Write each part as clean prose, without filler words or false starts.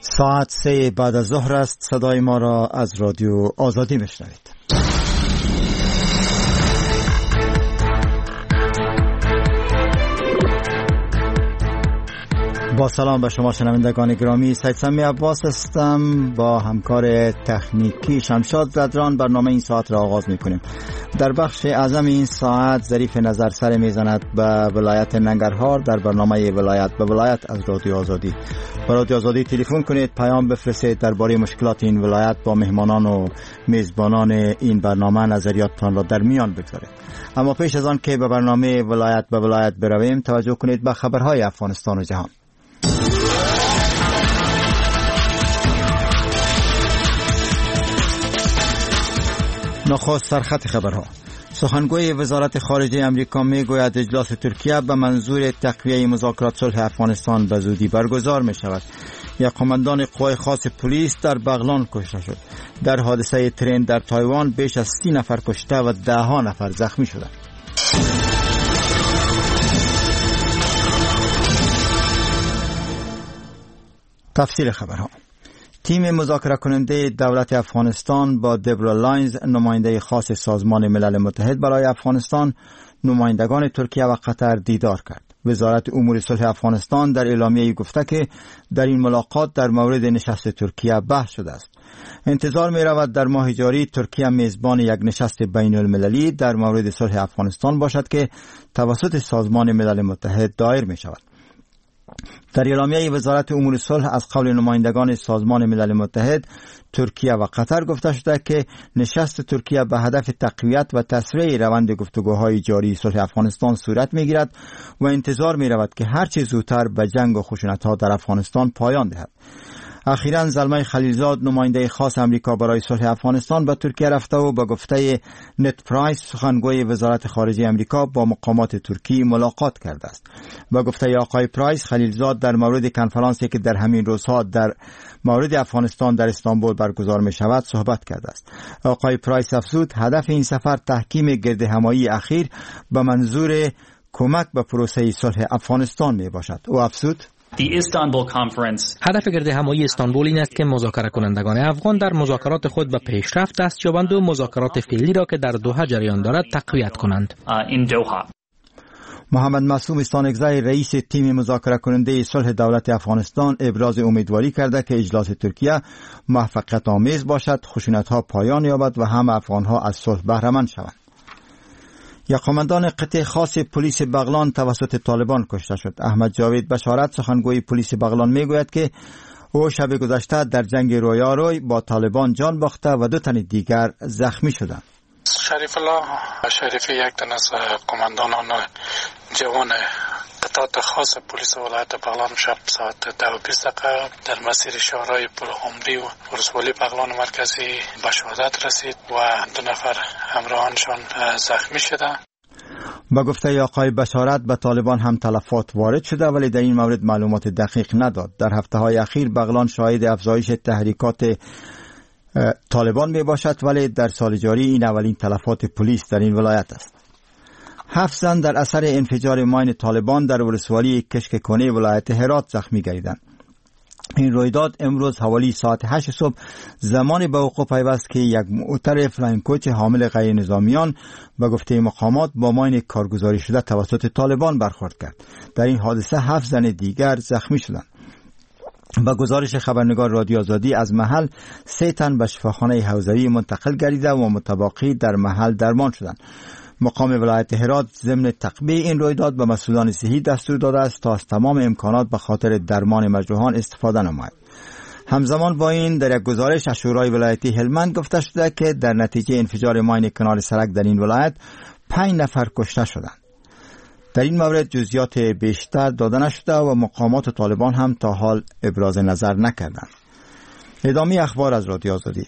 ساعت 3 بعد از ظهر است. صدای ما را از رادیو آزادی میشنوید. با سلام به شما شنوندگان گرامی، سید سمی عباس هستم. با همکار تکنیکی شمشاد زدران برنامه این ساعت را آغاز میکنیم. در بخش اعظم این ساعت ظریف نظر سر میزند به ولایت ننگرهار در برنامه ولایت به ولایت از رادیو آزادی. با رادیو آزادی تلفن کنید، پیام بفرستید درباره مشکلات این ولایت. با مهمانان و میزبانان این برنامه نظریاتتان را در میان بگذارید. اما پیش از آن که به برنامه ولایت به ولایت برویم، توجه کنید به خبرهای افغانستان و جهان. نخست سرخط خبرها. سخنگوی وزارت خارجه امریکا میگوید اجلاس ترکیه به منظور تقویه مذاکرات صلح افغانستان به زودی برگزار می شود. یک قماندان قوای خاص پلیس در بغلان کشته شد. در حادثه ترین در تایوان بیش از 30 نفر کشته و 10 نفر زخمی شدند. تفصیل خبرها. تیم مذاکره کننده دولت افغانستان با دبرا لاینز، نماینده خاص سازمان ملل متحد برای افغانستان، نمایندگان ترکیه و قطر دیدار کرد. وزارت امور صلح افغانستان در اعلامیه‌ای گفته که در این ملاقات در مورد نشست ترکیه بحث شده است. انتظار می رود در ماه جاری ترکیه میزبان یک نشست بین المللی در مورد صلح افغانستان باشد که توسط سازمان ملل متحد دایر می شود. در اعلامیه وزارت امور صلح از قول نمایندگان سازمان ملل متحد، ترکیه و قطر گفته شده که نشست ترکیه به هدف تقویت و تسریع روند گفتگوهای جاری صلح افغانستان صورت می‌گیرد و انتظار می‌رود که هر چه زودتر به جنگ و خشونت‌ها در افغانستان پایان دهد. اخیراً زلمه خلیلزاد، نماینده خاص امریکا برای صلح افغانستان، به ترکیه رفته و به گفته نت پرایس، سخنگوی وزارت خارجه امریکا، با مقامات ترکی ملاقات کرده است. به گفته آقای پرایس، خلیلزاد در مورد کنفرانسی که در همین روزها در مورد افغانستان در استانبول برگزار می شود صحبت کرده است. آقای پرایس افزود هدف این سفر تحکیم گردهمایی اخیر به منظور کمک به پروسه صلح افغانستان می باشد. او افزود هدف گردهمایی استانبول این است که مذاکره کنندگان افغان در مذاکرات خود به پیشرفت دست یابند و مذاکرات فعلی را که در دوحه جریان دارد تقویت کنند. محمد معصوم استانکزی، رئیس تیم مذاکره کننده صلح دولت افغانستان، ابراز امیدواری کرده که اجلاس ترکیه موفقیت آمیز باشد، خشونت‌ها پایان یابد و همه افغان‌ها از صلح بهره مند شوند. یک قماندان قطع خاص پلیس بغلان توسط طالبان کشته شد. احمد جاوید بشارت، سخنگوی پلیس بغلان، میگوید که او شب گذشته در جنگ رویاروی با طالبان جان باخته و 2 تن دیگر زخمی شدند. شریف الله شریفی، یک تن از قماندانان جوان قطعات خاص پلیس ولایت بغلان، شب ساعت 10:20 در مسیر شهرهای پلعمری و ولسوالی بغلان مرکزی به شهادت رسید و 2 نفر همراهانشان زخمی شده. با گفته آقای بشارت، به طالبان هم تلفات وارد شده ولی در این مورد معلومات دقیق نداد. در هفته‌های اخیر بغلان شاهد افزایش تحریکات طالبان می باشد ولی در سال جاری این اولین تلفات پلیس در این ولایت است. 7 زن در اثر انفجار ماین طالبان در ولسوالی کشک کنه ولایت هرات زخمی گردیدند. این رویداد امروز حوالی ساعت 8 صبح زمان به وقوع پیوست که یک موتر فلاین کوچ حامل غیر نظامیان به گفته مقامات با ماین کارگزاری شده توسط طالبان برخورد کرد. در این حادثه 7 زن دیگر زخمی شدند. با گزارش خبرنگار رادیو آزادی، از محل 3 تن به شفاخانه حوزوی منتقل گردیده و متباقی در محل درمان شدند. مقام ولایت هرات ضمن تقبیه این رویداد به مسئولان صحی دستور داده است تا از تمام امکانات به خاطر درمان مجروحان استفاده نمایند. همزمان با این، در یک گزارش از شورای ولایتی هلمند گفته شده که در نتیجه انفجار ماین کنار سرک در این ولایت 5 نفر کشته شدند. در این مورد جزئیات بیشتر داده نشده و مقامات طالبان هم تا حال ابراز نظر نکردند. ادامه اخبار از رادیو آزادی.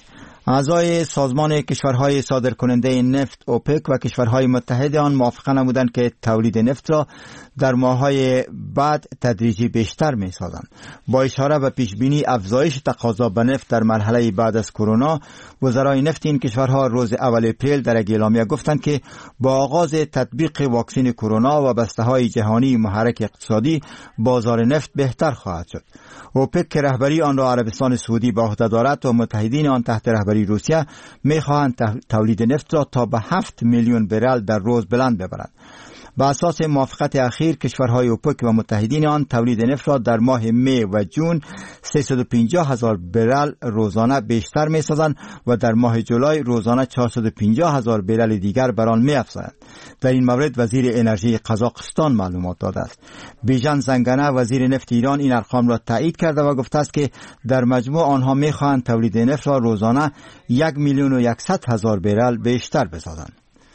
اعضای سازمان کشورهای صادرکننده نفت اوپک و کشورهای متحد آن موافقه نمودند که تولید نفت را در ماه‌های بعد تدریجی بیشتر می‌سازند. با اشاره به پیشبینی افزایش تقاضا به نفت در مرحله بعد از کرونا، وزرای نفت این کشورها روز اول اپریل در یک اعلامیه گفتند که با آغاز تطبیق واکسن کرونا و بسته‌های جهانی محرک اقتصادی، بازار نفت بهتر خواهد شد. اوپک که رهبری آن را عربستان سعودی به عهده دارد و متحدین آن تحت رهبری روسیه می‌خواهند تولید نفت را تا به 7 میلیون برل در روز بلند ببرند. با اساس موافقت اخیر، کشورهای اوپک و متحدین آن تولید نفت را در ماه می و جون 350,000 برل روزانه بیشتر می‌سازند و در ماه جولای روزانه 450,000 برل دیگر بر آن می‌افزایند. در این مورد وزیر انرژی قزاقستان معلومات داده است. بیژن زنگنه وزیر نفت ایران این ارقام را تایید کرده و گفته است که در مجموع آنها می‌خواهند تولید نفت را روزانه 1,100,000 برل بیشتر بسازند.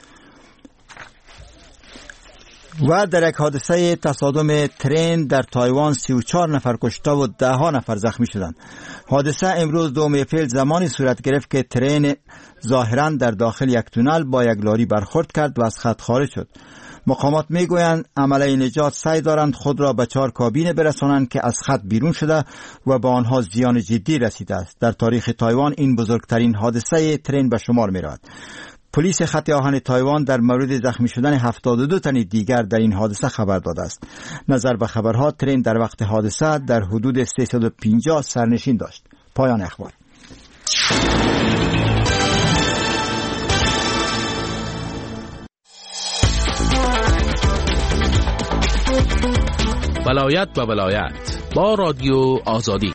و در یک حادثه تصادم ترین در تایوان 34 نفر کشته و 10 نفر زخمی شدند. حادثه امروز 2 اپریل زمانی صورت گرفت که ترین ظاهراً در داخل یک تونل با یک لاری برخورد کرد و از خط خارج شد. مقامات میگویند عمله نجات سعی دارند خود را به 4 کابین برسانند که از خط بیرون شده و به آنها زیان جدی رسیده است. در تاریخ تایوان این بزرگترین حادثه ترین به شمار می‌رود. پلیس خط آهن تایوان در مورد زخمی شدن 72 تن دیگر در این حادثه خبر داده است. نظر به خبرها، ترین در وقت حادثه در حدود 350 سرنشین داشت. پایان اخبار. ولایت و ولایت با رادیو آزادی.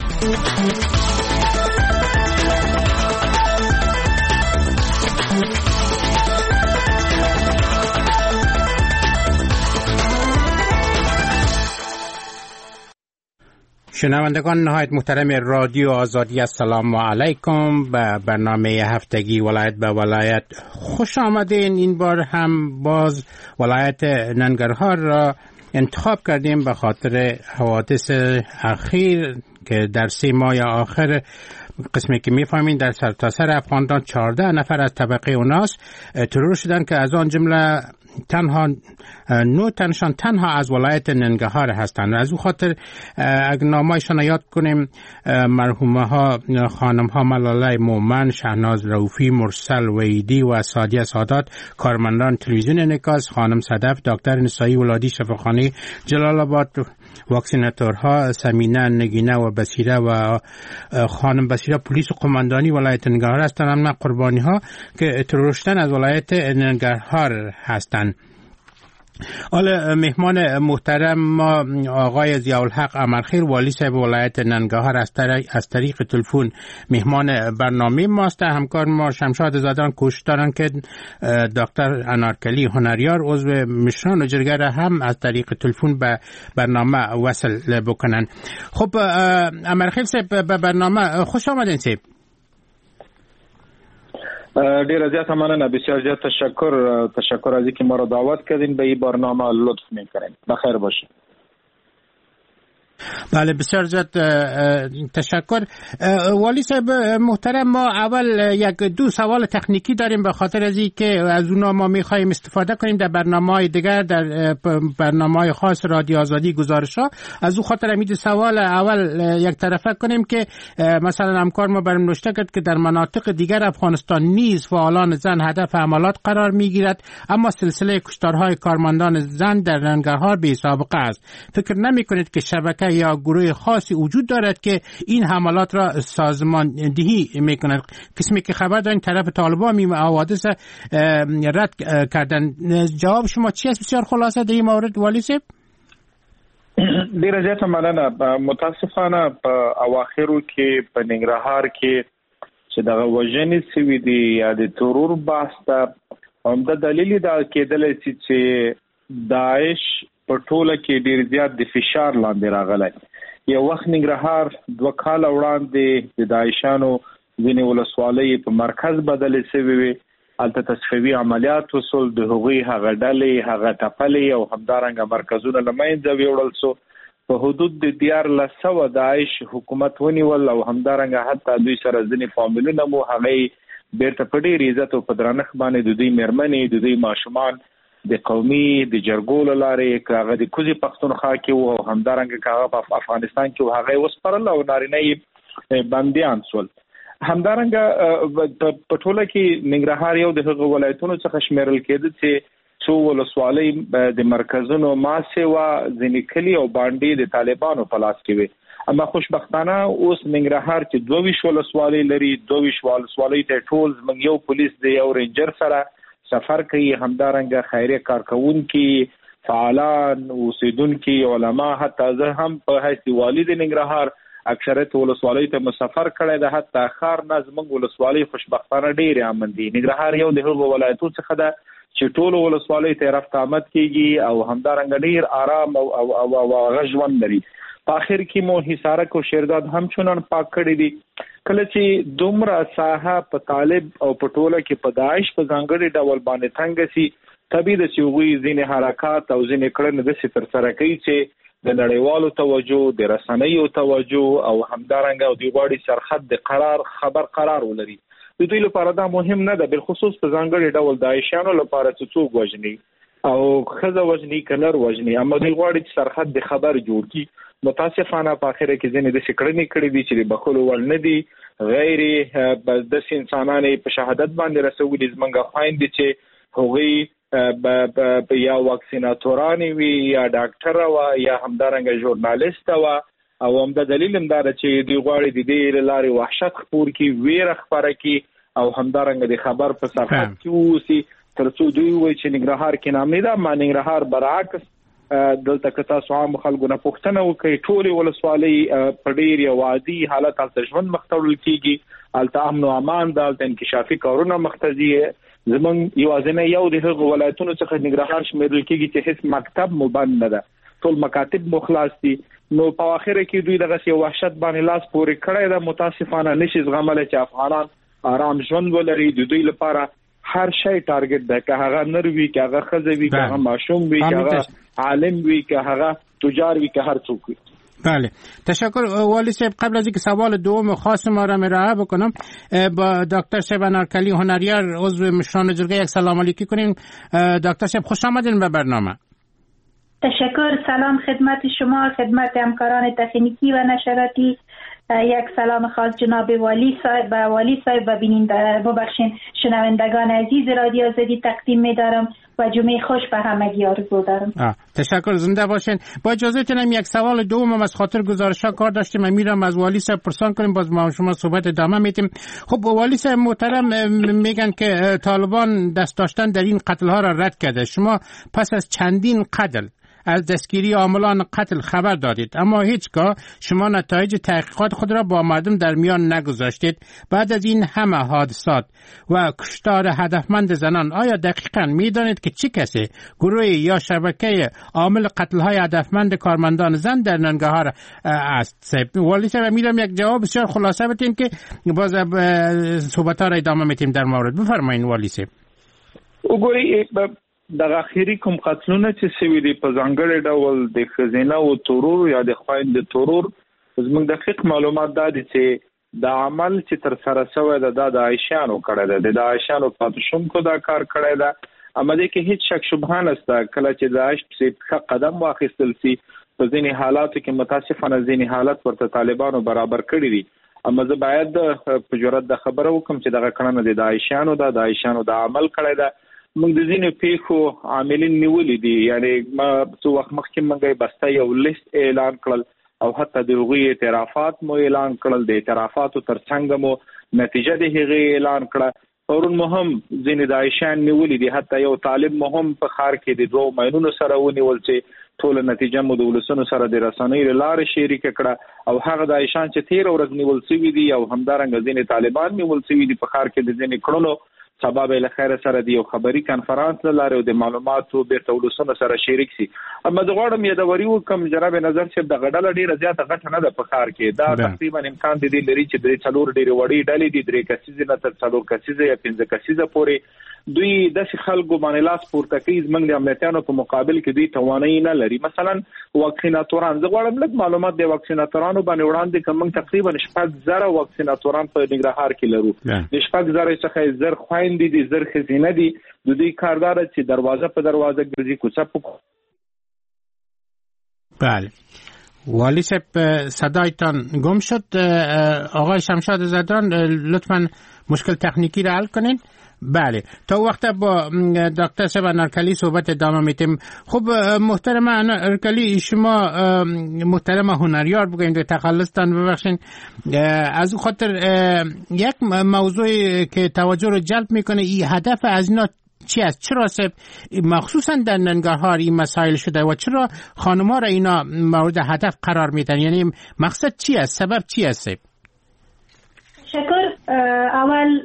شنوندگان نهایت محترم رادیو آزادی، السلام علیکم. به برنامه هفتگی ولایت به ولایت خوش آمدین. این بار هم باز ولایت ننگرهار را انتخاب کردیم به خاطر حوادث اخیر که در 3 ماه آخر قسمی که میفهمین در سرتاسر افغانستان 14 نفر از طبقه اوناس ترور شدن که از آن جمله تنها 9 تنشان تنها از ولایت ننگرهار هستند. از او خاطر اگر نامایشان یاد کنیم، مرحومه ها خانم ها ملاله مومن، شهناز رؤوفی، مرسل ویدی و سادیه سادات، کارمندان تلویزیون انعکاس، خانم صدف، دکتر نسایی ولادی شفاخانه جلال آباد، واکسیناتورها سمینه نگینه و بصیره و خانم بصیره پلیس و قماندانی ولایت ننگرهار هستند. اما قربانی ها که ترور شدن از ولایت ننگرهار هستند. حالا مهمان محترم ما آقای ضیاءالحق امرخیل، والی صاحب ولایت ننگرهار از طریق تلفن مهمان برنامه ماست. همکار ما شمشاد زادان کوشش دارن که دکتر انارکلی هنریار عضو مشران و جرگه هم از طریق تلفن به برنامه وصل بکنن. خب امرخیل صاحب به برنامه خوش آمدین صاحب. ډیر زیات مننه، بسیار زیات تشکر از اینکه ما را دعوت کردین به این برنامه، لطف میکنین. بخیر باشید. بله بسیار زیاد تشکر. والی صاحب محترم، ما اول یک دو سوال تکنیکی داریم به خاطر از اینکه از اونا ما میخوایم استفاده کنیم در برنامه‌های دیگر، در برنامه‌های خاص رادیو آزادی گزارش‌ها. از او خاطر امید سوال اول یک طرفه کنیم که مثلا همکار ما برام نوشته کرد که در مناطق دیگر افغانستان نیز فعالان زن هدف حملات قرار میگیرد، اما سلسله کشتارهای کارمندان زن در ننگرهار بی سابقه است. فکر نمی‌کنید که شبکه یا گروه خاصی وجود دارد که این حملات را سازماندهی میکند؟ قسمی که خبر دارین طرف طالبان این حوادث رد کردن. جواب شما چی است؟ بسیار خلاصه در این مورد والی صاحب. ډیره زیاته مننه. متاسفانه په اواخرو کې په ننګرهار کې چې دغه وژنې سوي دي یا د ترور بحث ته همدا دلیل دا کېدلی شي چې داعش په ټوله کې ډیر زیات د فشار لاندې راغلی. یو وخت ننګرهار 2 کاله وړاندې د داعشانو ځینې ولسوالۍ په مرکز بدلې شوې وې. هلته تصفیوي عملیات وسول، د هغوی هغه ډلې هغه ټپلې او همدارنګه مرکزونه له منځه ویوړل سو. په حدود د 1400 داعش حکومت ونیول او همدارنګه حتی دوی سره ځینې فامیلونه مو هغې بیرته په ډېر عزت او په درنښت باندې د دوی مېرمنې د دوی ماشومان د قومي د جرګو له لارې هغه د کوزي پښتونخوا کې وو او همدارنګه هغه په افغانستان کې هغه وسپارل او نارینه یې بندیان سول. همدارنګه په ټوله کې ننګرهار یو د هغو ولایتونو څخه شمیرل کېده چې څو ولسوالۍ د مرکزونو ماسه وا ځینې کلي او باندې د طالبانو په لاس کې وي. اما خوشبختانه اوس ننګرهار چې 22 ولسوالۍ لري 22 ولسوالۍ ته ټول زموږ یو پولیس دی یو رینجر سره سفر کوي. همدارنګه خیریه کارکونکي فعالان اوسیدونکي علما حتی زه هم په حیث والد ننګرهار اکثریت ولسوالۍ ته مسافر کړی ده. حتی خار نه زموږ ولسوالۍ خوشبختانه ډېرې امن دي. ننګرهار یو د هغو ولایتو څخه ده چې ټول ولسوالۍ ته رفت آمد کیږي او همدارنګه ډېر آرام او غژوند لري. په اخر کې مو حصارک او شیرداد هم چونن پاک کړی دي. کله چې دومره ساحه په طالب او په ټوله کې په داعش په ځانګړي ډول باندې تنګ سي طبيعي د سیوغي ځینې حرکات او ځینې کړنې د ستر سره کوي چې د نړیوالو توجه د رسنیو توجه او همدارنګه د غواړي سرحد د قرار ولري. د دوی لپاره دا مهم نه ده، بالخصوص په ځانګړي ډول داعشانو لپاره چې څوک وژني او خزه وژني کنر وژني، اما دوی غواړي چې سرحد د خبر جوړ کی. متاسفانه په اخره کې ځینې د شکړنې کړې دي چې بخلو ول نه دي غیر د انسانانو په شهادت باندې رسولي زمونږ خويندې چې هغوی یا واکسیناتوران وي یا ډاکټر وا یا همدارنګه ژورنالیست وا او هم د دلیل هم دا چې دوی غواړي د دې لارې وحشت خپور کی ویره خبره کی او همدارنګه د خبر په سرحد کې وسی ترڅو دوی وایي چې ننګرهار کې نام نه ده. ما ننګرهار برعکس دلته که تاسو عام خلکو نه پوښتنه وکړئ ټولې ولسوالۍ په ډېر یو عادي حالت هلته ژوند مختړل کیږي، هلته امن او امان ده، هلته انکشافي کارونه مختزي. زمونږ یوازینی یو د هغو ولایتونو څخه ننګرهار شمیرل کیږي چې هیڅ مکتب مو بند نه ده، ټول مکاتب مو خلاص دي. نو په اخر کې دوی دغه یو وحشت باندې لاس پورې کړی ده. متاسفانه نشي زغملی چې افغانان آرام ژوند ولري. د دوی لپاره هر شی ټارګټ ده، که هغه نر وي، که هغه ښځه وي، که هغه ماشوم وي، که هغه عالم وي، که هغه تجار وي، که هر څوک وي. بله، تشکر والی صاحب. قبل از اینکه سوال دوم خاص ما را ارائه بکنم با دکتر صاحب انارکلی هنریار عضو مشران جرگه یک سلام علیکی کنیم. دکتر صاحب خوش آمدین به برنامه. تشکر. سلام خدمت شما، خدمت همکاران تکنیکی و نشراتی. یک سلام خاص جناب والی صاحب و ببخشین شنوندگان عزیز رادیو آزادی تقدیم می‌دارم و جمعه خوش به همگی آرزو دارم. تشکر، زنده باشین. با اجازهتون یک سوال دوم از خاطر گزارش‌ها کار داشتیم، میرم از والی صاحب پرسان کنیم، باز ما شما صحبت ادامه میدیم. خب والی صاحب محترم میگن که طالبان دست داشتن در این قتل‌ها را رد کرده. شما پس از چندین قتل از دستگیری عاملان قتل خبر دادید، اما هیچگاه شما نتایج تحقیقات خود را با مردم در میان نگذاشتید. بعد از این همه حادثات و کشتار هدفمند زنان، آیا دقیقاً میدانید که چه کسی گروه یا شبکه عامل قتل‌های هدفمند کارمندان زن در ننگرهار است؟ والی صاحب میرم یک جواب بسیار خلاصه بدین که باز صحبت‌ها را ادامه میدیم در مورد. بفرمایید والی صاحب. دغه اخیری کوم قتلونه چې سوي دي په ځانګړي ډول د خزینه او ترور یا د خويند ترور، زموږ دقیق معلومات دا دي چې د عمل چې تر سره شوی ده د عائشانو کړی ده، د عائشانو پاتشونکو دا کار کړی ده. اما د کې هیڅ شک شبهه نشته کله چې د عائش په قدم واخیستل سي په ځینې حالاتو کې متاسفانه ځینې حالات ورته طالبانو برابر کړی دي. اما زه باید په جرأت د خبره وکم چې دغه کړنه د عائشانو د عائشانو د عمل کړی ده. موږ د ځینو پیښو عاملین نیولې دي، یعنی ما څو وخت مخکې موږ بسته یو لیست اعلان کړل او حتی د هغوی اعترافات مو اعلان کړل، د اعترافاتو ترڅنګ مو نتیجه د هغې اعلان کړه. پرون مو هم ځینې د عایشان نیولې دي، حتی یو طالب مو هم په ښار کې د 2 ماینونو سره ونیول چې ټوله نتیجه مو د ولسونو سره د رسنیو له لارې شریکه کړه. او هغه د عایشان چې 13 ورځ نیول شوي دي او همدارنګه ځینې طالبان نیول شوي دي په ښار کې د ځینې کړنو سبب له خیر سره دی یو خبري کانفرنس لاره او د معلوماتو بیرته ولسونو سره شریک سي. اما د غواړم یادوري وکم جناب نظر چې د غډل ډیره زیاته غټه نه ده په ښار کې، دا تقریبا امکان دي لري چې د 4 ډیره وړي ډلې دي، 3 کسیزه نه تر 4 کسیزه یا 5 کسیزه پورې دوی د خلکو باندې لاس پورته کوي زمنګ د امنیتانو په مقابل کې دوی توانایي نه لري. مثلا واکسیناتوران زه غواړم لږ معلومات د واکسیناتورانو باندې وړاندې کوم تقریبا 6,000 واکسیناتوران په ننګرهار کې لرو. د 6,000 څخه زر خويندې دي زر خزینه دي د دوی کاردار چې دروازه په دروازه ګرځي کوڅه په. بله والی صاحب صدایتان گم شد. آقای شمشاد زدران لطفاً مشکل تکنیکی را حل کنین. بله تا وقت با دکتر صاحب انارکلی صحبت ادامه میتیم. خب محترم انارکلی شما محترم هنریار بگویم در تخلصتان ببخشین از خاطر یک موضوعی که توجه رو جلب میکنه این هدف از اینا چی است؟ چرا مخصوصا در ننگرهار این مسائل شده و چرا خانم‌ها را اینا مورد هدف قرار میدن؟ یعنی مقصد چی است؟ سبب چی است؟ شکر. اول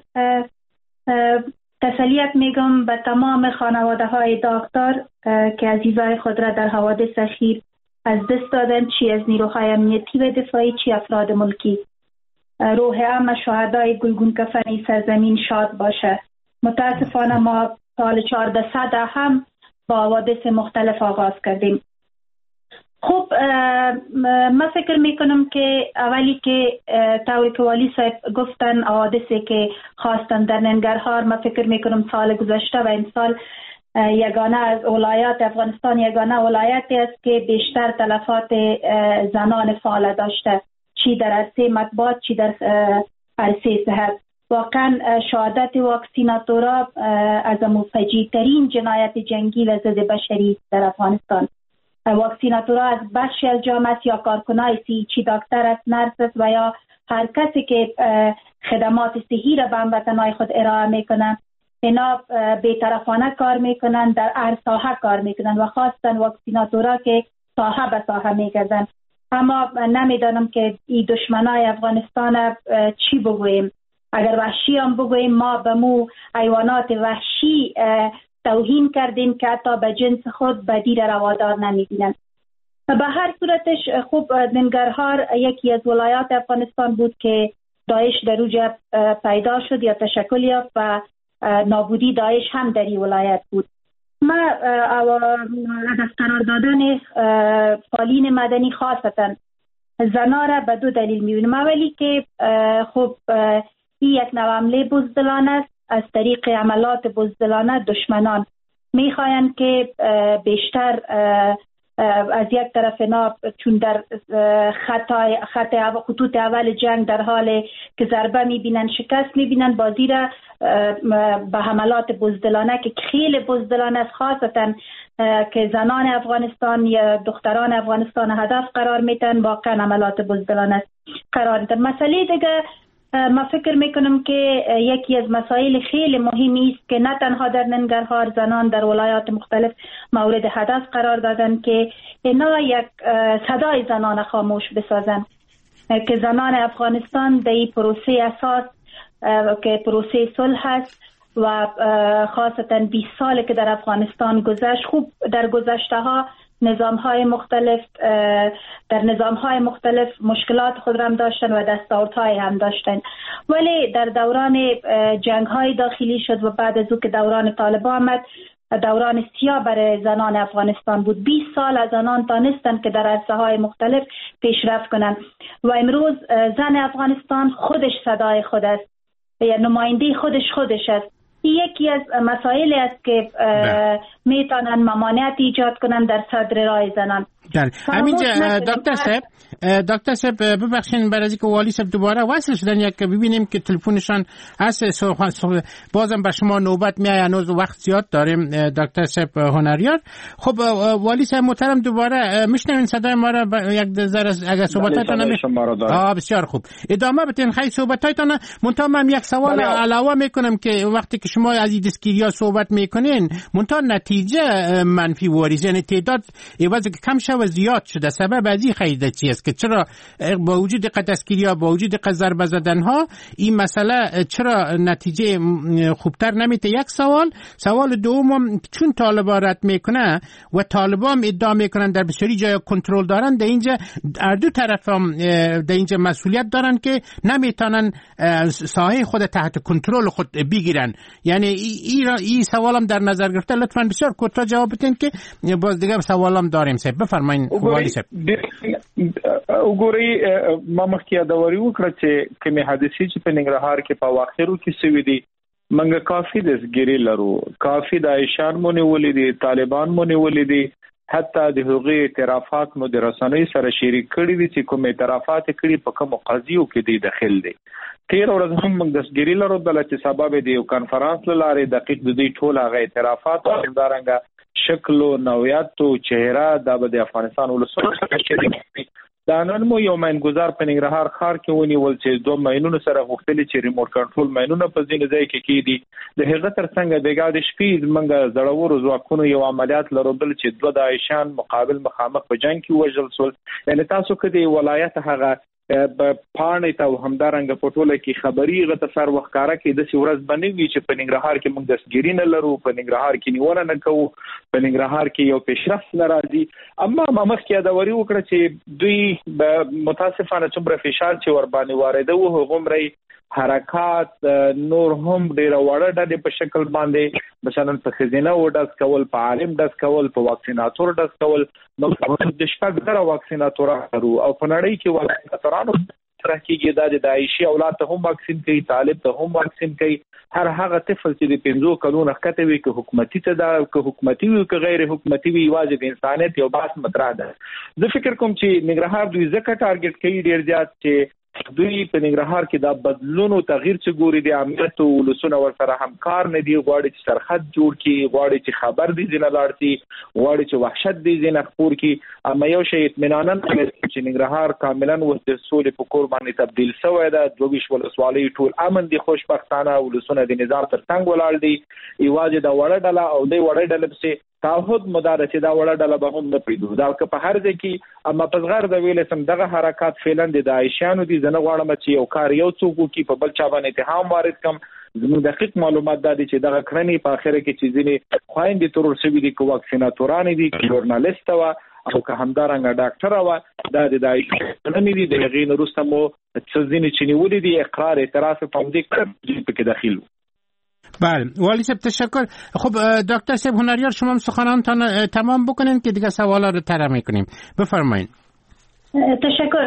تسلیت میگم به تمام خانواده های داغدار که عزیزای خود را در حوادث اخیر از دست دادند، چی از نیروهای امنیتی و دفاعی چی افراد ملکی. روح امن شهدای گلگون کفنی سرزمین شاد باشه. متاسفانه ما سال 1400 هم با حوادث مختلف آغاز کردیم. خب من فکر میکنم که اولی که طوری که والی صاحب گفتن حوادثی که خواستن در ننگرهار، من فکر میکنم سال گذشته و این سال یگانه از ولایات افغانستان یگانه ولایتی است که بیشتر تلفات زنان فعال داشته، چی در عرصه مطبوعات چی در عرصه صحت. واقعا شهادت واکسیناتورا از فجیع‌ترین جنایت جنگی و ضد بشری در افغانستان. واکسیناتورا از بخشی از جامعه یا کارکنای چی دکتر است، نرس است و یا هر کسی که خدمات صحی را به هموطنان خود ارائه میکنن، اینا بی‌طرفانه کار میکنن، در هر ساحه کار میکنن و خواستن واکسیناتورا که ساحه به ساحه میگردن. اما نمیدانم که این دشمنای افغانستان چی بگوییم. اگر وحشی هم بگوییم، ما به مو حیوانات وحشی توهین کردیم که حتی به جنس خود بدی روادار نمی‌بینند. به هر صورتش خوب ننگرهار یکی از ولایات افغانستان بود که داعش در اوج پیدا شد یا تشکل یافت و نابودی داعش هم در این ولایت بود. ما از قرار دادن فعالین مدنی خاصتا زنا را به دو دلیل می‌بینیم. اولی که خب این یک نوع حمله بزدلانه است. از طریق عملات بزدلانه دشمنان میخواین که بیشتر از یک طرف اینا چون در خطوط اول جنگ در حال که ضربه میبینن، شکست میبینن، بازی را به حملات بزدلانه که خیلی بزدلانه است، خاصتا که زنان افغانستان یا دختران افغانستان هدف قرار میتن، واقعا عملات بزدلانه قرار میتن. مسئله دیگه ما فکر میکنم که یکی از مسائل خیلی مهمی است که نه تنها در ننگرهار زنان در ولایات مختلف مورد هدف قرار دادن که اینا یک صدای زنان خاموش بسازن که زنان افغانستان در این پروسه اساس که پروسه صلح است و خاصتا 20 سال که در افغانستان گذشت، خوب در گذشته ها نظام‌های مختلف در نظام‌های مختلف مشکلات خود را هم داشتن و دستاوردهای هم داشتن، ولی در دوران جنگ‌های داخلی شد و بعد از او که دوران طالبان آمد، دوران سیاه برای زنان افغانستان بود. 20 سال از زنان تانستند که در عرصه‌های مختلف پیشرفت کنند و امروز زن افغانستان خودش صدای خود است، یا نماینده خودش است. یکی از مسائل است که میتونن ممانعت ایجاد کنن در صدر راه زنان. همینجا دکتر صاحب ببخشید برای اینکه والی صاحب دوباره وصل شدن یک ببینیم که تلفنشان هست، بازم به شما نوبت میاد، هنوز وقت زیاد داریم. دکتر صاحب هنریار، خب والی صاحب محترم دوباره میشنوین صدای ما را؟ یک ذره اگه صحبتاتون بسیار خوب ادامه بدین خیلی صحبتاتون. منتها من یک سوال علاوه میکنم که وقتی که شما از این دسگیریا صحبت میکنین منتها نتیجه منفی واریز، یعنی تعداد عوض که کم شد و زیاد شده. سبب از این خیلی چی است که چرا با وجود دستگیری ها، با وجود ضربه زدن ها، این مسئله چرا نتیجه خوبتر نمیته؟ یک سوال دوم، چون طالبان رد میکنه و طالبان ادعا میکنن در بسیاری جای کنترل دارن، در اینجا هر دو طرف هم در اینجا مسئولیت دارن که نمیتونن ساحه خود تحت کنترل خود بگیرن. یعنی این سوالم در نظر گرفته لطفاً بسیار کوتاه جواب بدین که باز دیگه سوالم داریم. صاحب بفرمایید. والی صاحب وګورئ، ما مخکې یادوري وکړه چې کومې حادثې چې په ننګرهار کې په اواخرو کې شوې دي، موږ کافي دستګیري لرو، کافي داعشان مو نیولې دي، طالبان مو نیولې دي، حتی د هغوی اعترافات مو د رسنیو سره شریک کړي دي چې کوم اعترافات کړي په کوم قضیو کې دي داخل دي. تیر ورځ هم موږ دستګیري لرو چې سبب دی یو کانفرنس لاره دقیق د دې ټول هغه اعترافات او همدارنګه شکل او نوعیت او چهره د افغانستان ولسمشر شریک دا نن مو یو ماینګزار په ننګرهار ښار کې ونیول چې 2 ماینونو سره غوښتل چې ریموټ کنټرول ماینونه په ځینې ځای کې کېدي. د هغه ترڅنګ بیګا د شپې موږ زړورو ځواکونو یو عملیات لرودل چې 2 داعشان مقابل مخامخ په جنگ کې وژل شول. یعنی تاسو کدي ولایت هغه پاڼې ته همدارنګ په ټوله کې خبري غته سر وخکاره کې د سورز بنوي چې په ننګرهار کې موږ دستګیري نه لرو، په ننګرهار کې نیونه نه کوو، په ننګرهار کې یو پیشرفت نه راځي. اما مخکې دا وری وکړه چې دوی متاسفانه څومره فشار چې ور باندې وارده وو هغومره حرکات نور هم ډیر وړه ډډه په شکل باندې مثلا په خزینه و ډز کول، په عالم ډز کول، په واکسیناتور ډز کول، نو د شپږ درو واکسیناتورانو او په نړۍ کې واکسیناتورانو سره کېږي د عایشي اولاد ته هم واکسین کوي، طالب ته هم واکسین کوي. هر هغه طفل چې د 15 کلونو ښکته وي که حکومتي ته دا که حکومتي وي که غیر حکومتي وي، واجب انسانیت یو باس مطرح ده. زه فکر کوم چې ننګرهار دوی ځکه ټارګټ کوي ډیر زیات چې دوی په ننګرهار کې دا بدلون او تغییر چې ګوري د امنیت او ولسونه ورسره همکار نه دي، غواړي چې سرحد جوړ کړي، غواړي چې خبر دي ځنه لاړ شي، غواړي چې وحشت دي ځنه خپور کړي. اما یو شی اطمینانا چې ننګرهار کاملا د سولې په کور باندې تبدیل شوی ده. 22 ولسوالۍ ټول امن دي، خوشبختانه ولسونه د نظام تر څنګ ولاړ دي. ایواز دا وړه ډله او د وړه ډله په تعهد مدار چې دا وړه ډله به هم نه پریدو دا که په هر ځای کې. اما په صغر د ویل سم دغه حرکات فعلا د داعشانو دي. زنه غواړم چې یو کار یو څوک کی په بل چا باندې اتهام وارد کم. زموږ دقیق معلومات دا دي چې دغه کړنې په اخر کې چې ځینې خويندې ترور شوي دي، که واکسیناتوران دي، که ژورنالیست و او که همدارنګه ډاکټر و، دا د داعش نه دي. د هغې نه وروسته مو څه ځینې چې نیولي دي اقرار اعتراف په همدې کې داخل. بله والی صاحب تشکر. خب دکتر صاحب هنریار شما سخنانتان تمام بکنین که دیگه سوالا رو طرح میکنیم. بفرمایید. تشکر.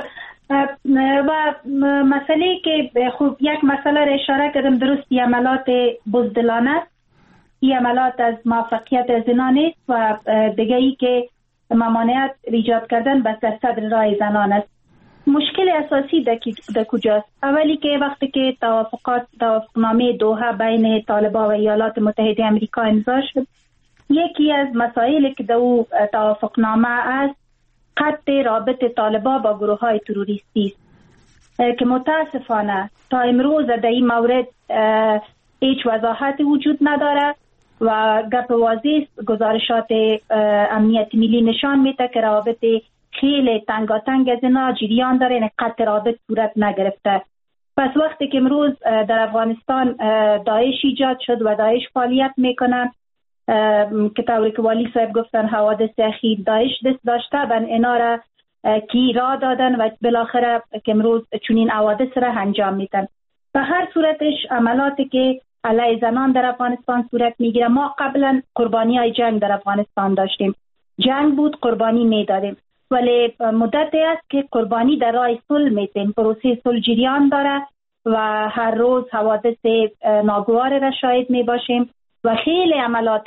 و مسئله که خوب یک مسئله را اشاره کردم، درست عملات بزدلانه، این عملات از موفقیت زنان است و دیگه ای که ممانعت ایجاد کردن بس در صدر راه زنان است. مشکل اساسی در کجاست؟ اولی که وقتی که توافقنامه دوحه بین طالبان و ایالات متحده امریکا امضا شد، یکی از مسائلی که در او توافقنامه است قطع رابط طالبان با گروه های تروریستی است که متاسفانه تا امروز در این مورد هیچ وضاحت وجود نداره و گپ واضح گزارشات امنیت ملی نشان میده که روابط خیلی تنگاتنگ از اینا جریان داره، یعنی قطع رابط صورت نگرفته. پس وقتی که امروز در افغانستان داعش ایجاد شد و داعش فعالیت میکنن که طوری که والی صاحب گفتن حوادث اخیر داعش دست داشته بن اینا را کی را دادن و بالاخره که امروز چنین حوادث را انجام میدن. به هر صورتش عملاتی که علیه زنان در افغانستان صورت میگیره، ما قبلا قربانی های جنگ در افغانستان داشتیم، جنگ بود قربانی میدادیم، ولی مدتی است که قربانی در راه صلح میتیم، پروسه صلح جریان داره و هر روز حوادث ناگوار را شاهد میباشیم و خیلی عملات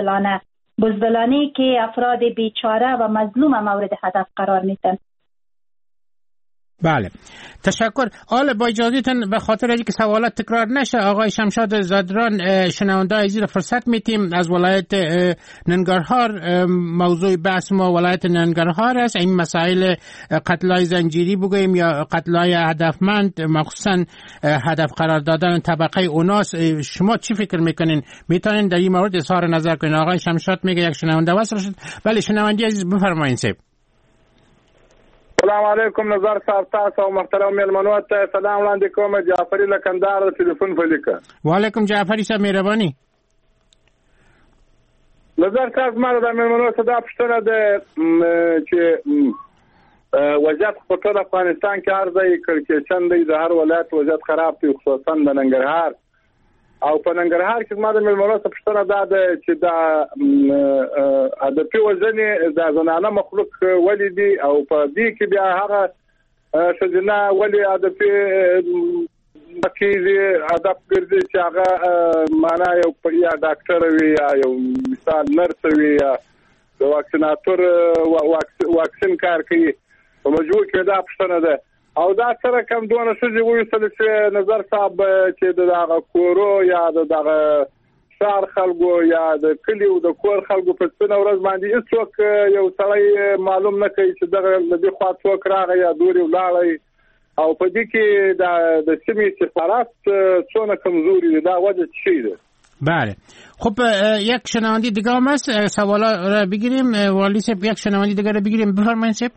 بزدلانه که افراد بیچاره و مظلوم مورد هدف قرار میدن. بله تشکر. حالا با اجازهتون به خاطر اینکه سوالات تکرار نشه آقای شمشاد زادران شنونده عزیز فرصت میتیم از ولایت ننگرهار. موضوع بحث ما ولایت ننگرهار است. این مسائل قتلای زنجیری بگوییم یا قتلای هدفمند مخصوصا هدف قرار دادن طبقه اوناس، شما چی فکر میکنین؟ میتونین در این مورد اظهار نظر کنین؟ آقای شمشاد میگه یک شنونده وصل شد. بله شنونده عزیز بفرمایید. السلام علیکم نظر صاحب، تاسو او محترم میلمنو ته سلام وړاندې کوم. جعفری لکندار ټلیفون فلیکه. وعلیکم جعفری صاحب مهرباني. نظر صاحب ما د میلمنو صدا پښتنه ده چې وضعیت په ټول افغانستان کې ارزي کړکېچن دی، د هر ولایت وضعیت خراب دی، خصوصا د ننګرهار او په ننګرهار کې ما د میلمنو پښتنه ده چې د ادبي وزنې د زنانه مخلوق ولې دی او په دې کې بیا هغه شذنا ولې ادبي مکیزي ادب ګرځي چې هغه معنا یو یا ډاکټر وي یا یو مثال نرس وي یا د واکسیناتور واکسین کار کوي په مجبور کې دا پښتنه ده. او دا سره کم دونه شوزي وېستل چې نظر صاحب چې دغه کورو یا دغه شهر خلکو یا د کلیو د کور خلکو په څنډه ورځ باندې هیڅوک یو سړی معلوم نه کوي چې دغه د خوا څوک راغی یا دوري ولاړی او په دې کې د سیمې استخبارات څونه کمزوري دي. دا وجه چی ده؟ بله خب یک شنونده دیگه هم هست، سوالا را بگیریم. والی صاحب یک شنونده دیگه را بگیریم. بفرمایید صاحب.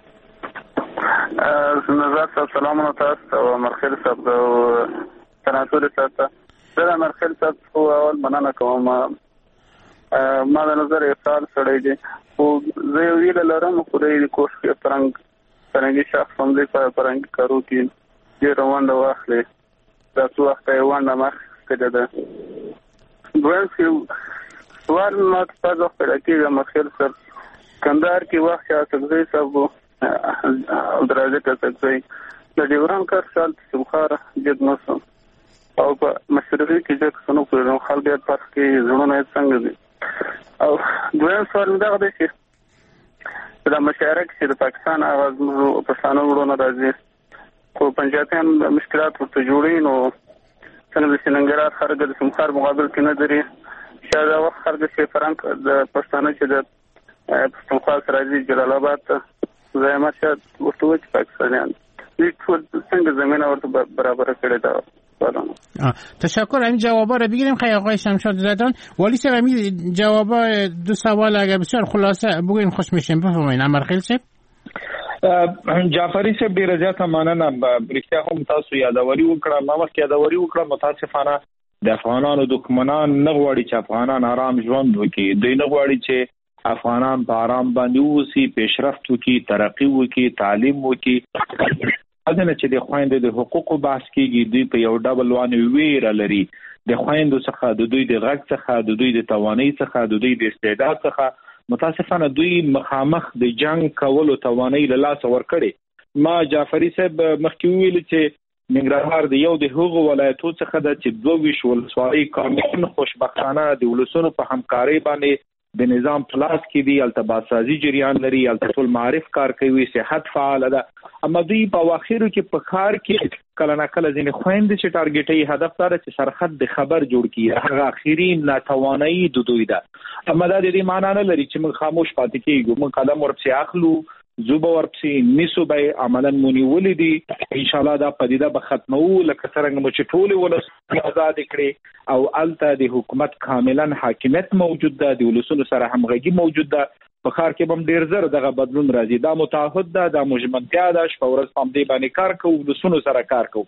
نظر صاحب سلامونه تاسو او مرخیل صاحب او سناتور صاحب. زه مرخیل صاحب خو اول مننه کوم. ما د نظر یو سال سړی دی خو زه یو ویل لرم خو د کوښښ کې فرنګي شخص هم دی په فرنګي کارو کې ډېر ونډه واخلي. دا څو وخت یې ونډه مخکې ده. دویم سوال ما تاسو پیدا کېږه مرخیل صاحب کندهار کې وخت اڅکزی صاحب او درازه اڅکزی د ډیوران کار سال بخار جد نوسم او په مشرقي کې چې څنګه په خلک یې پخ کې زړونه څنګه دي. او دویم سوال دا دی چې د مشارک چې د پاکستان اواز مو په ستانو ورونه راځي خو پنجابیان مشکلات ورته جوړي نو څنګه د سننګرهار خلک د سمخار مقابل کې نه دري شاید وخت خلک چې فرانک د پښتانه چې د پښتونخوا سره راځي جلال آباد زما شاید ورته وایي پاکستانیان دې ټول څنګه زمينه ورته برابر کړی دا. تشکر. این جوابا رو بگیریم. خیلی آقای شمشاد زادران والی صاحب همین جوابا دو سوال اگر بسیار خلاصه بگوین خوش میشیم. بفرمایید. امرخیل صاحب. جعفری صاحب ډیر زیاته مننه. برښتیا هم تاسو یادوري وکړه. ما مخکې یادوري وکړه. متاسفانه د افغانانو دښمنان نه غواړي چې افغانان آرام ژوند وکړي. دوی نه غواړي چې افغانان په آرام باندې اوسي، پیشرفت وکړي، ترقی وکړي، تعلیم وکړي. اذن چې د خويندو د حقوقو بحث کیږي دوی په یو ډبل وانه ویره لري. د خويندو څخه د دوی د غږ څخه د دوی د توانۍ څخه د دوی د استعداد څخه متاسفانه دوی مخامخ د جنگ کولو توانۍ له لاس ورکړي. ما جعفری صاحب مخکې ویل چې ننګرهار د یو د هغو ولایتو څخه د چې 22 ولسوالۍ کامل خوشبختانه د ولسونو په همکارۍ باندې د نظام پلاس کې دی. التباسازي جریان لري، التطول معرف کار کوي، صحت فعال ده. اما دوی په واخیرو کې په کار کې کله نه کله ځینې خويندې چې ټارګټي هدف دار چې سرحد د خبر جوړ کړي هغه اخیری ناتوانۍ د دوی ده. اما دا د دې معنی نه لري چې موږ خاموش پاتې کیږو. موږ قدم ورپسې اخلو، زوبه ورپسې نیسو به عملاً مونیولې دي. ان شاء الله دا پدیده به ختمو لکه څنګه مو چې ټول ولس آزاد کړي او الته د حکومت کاملاً حاکمیت موجود ده، د ولسونو سره همغږي موجود ده. په خار کې هم ډیر زر دغه بدلون راځي. دا متعهد ده، دا مجمنتیا ده. شپه ورځ هم دې باندې کار کوو، ولسونو سره کار کوو.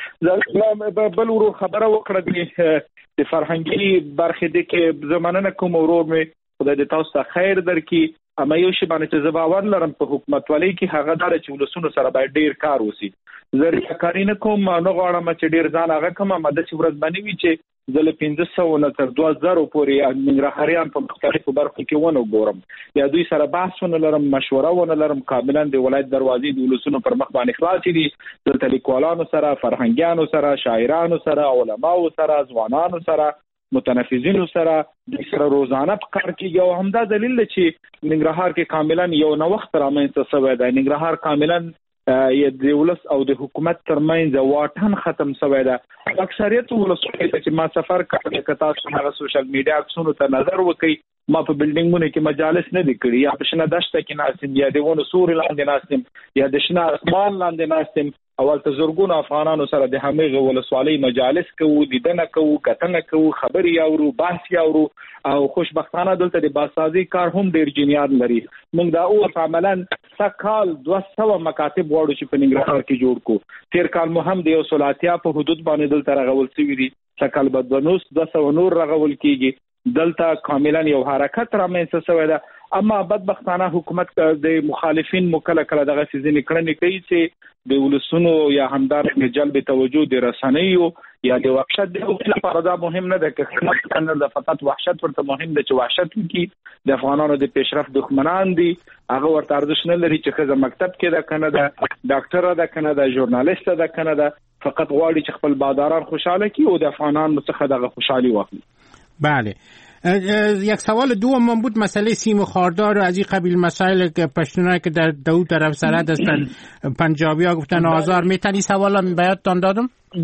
بل ورو خبره وکړه د فرهنګي برخې د کې زمانه کوم ورور مې خدای دې تاسو ته خیر درکړي. اما یو شی باندې چې زباور لرم په حکومت ولې کې هغه دار چې ولسونو سره باید ډیر کار وسی. زه کاری نه کوم، نه غواړم چې ډیر ځان هغه کوم. مده چې ورځ باندې وی چې زله 1500 نه تر 2000 پورې ننګرهاریان په مختلفو برخو کې ونه ګورم یا دوی سره بحث ونه لرم، مشوره ونه لرم. کاملا د ولایت دروازې د ولسونو پر مخ باندې خلاص دي. د لیکوالانو سره، فرهنګیانو سره، شاعرانو سره، علماو سره، ځوانانو سره، متنفذینو سره د سره روزانه په کار کې. یو همدا دلیل چې ننګرهار کې کاملا یو نو وخت رامنځته شوی دی. ننګرهار کاملا د ولس او د حکومت ترمنځ واټن ختم شوی ده. اکثریت ولسوالۍ چې ما سفر کړی کتا څنګه سوشل میډیا عکسونو ته نظر وکړي ما په بلډینګونو کې مجالس نه دي کړی یا په شنه دشته کې ناستم یا د ونو سوري لاندې ناستم یا د شنه اسمان لاندې ناستم. اول ته زرګونو افغانانو سره د همغه ولسوالۍ مجالس کوو دیدنه کوو کتنه کوو خبري اورو بحث اورو او خوشبختانه دلته د باسازي کار هم ډیر جنیات لري. موږ دا او عملاً سکال 200 مکاتب وړو چې په ننګرهار کې جوړ کو. تیر کال مو هم د یو سلاتیا په حدود باندې دلته رغول شوی دي. سکال بدونوس 200 نور رغول کیږي. دلته کاملا یو حرکت رامنځته شوی ده. اما بدبختانه حکومت د مخالفین مکله کله دغه سيزنې کړنې کوي چې د ولسونو یا همدارنګه جلب توجه د رسنیو یا د وحشت د لپاره دا مهم نه ده چې خدمت کنه د فقط وحشت ورته مهم ده چې وحشت کی د افغانانو د پیشرفت دښمنان دي هغه ورته ارزښت نه لري چې خزه مکتب کې ده کنه ده ډاکټر ده کنه ده ژورنالیست ده کنه ده فقط غواړي چې خپل باداران خوشاله کی او د افغانانو څخه دغه خوشحالي واخلي. بله یک سوال دوم من بود مسئله سیم و خاردار و از این قبیل مسائل که پشتونایی که در دو طرف سرحد هستن پنجابی ها گفتن آزار میتنی سوالا بیادتان دادم؟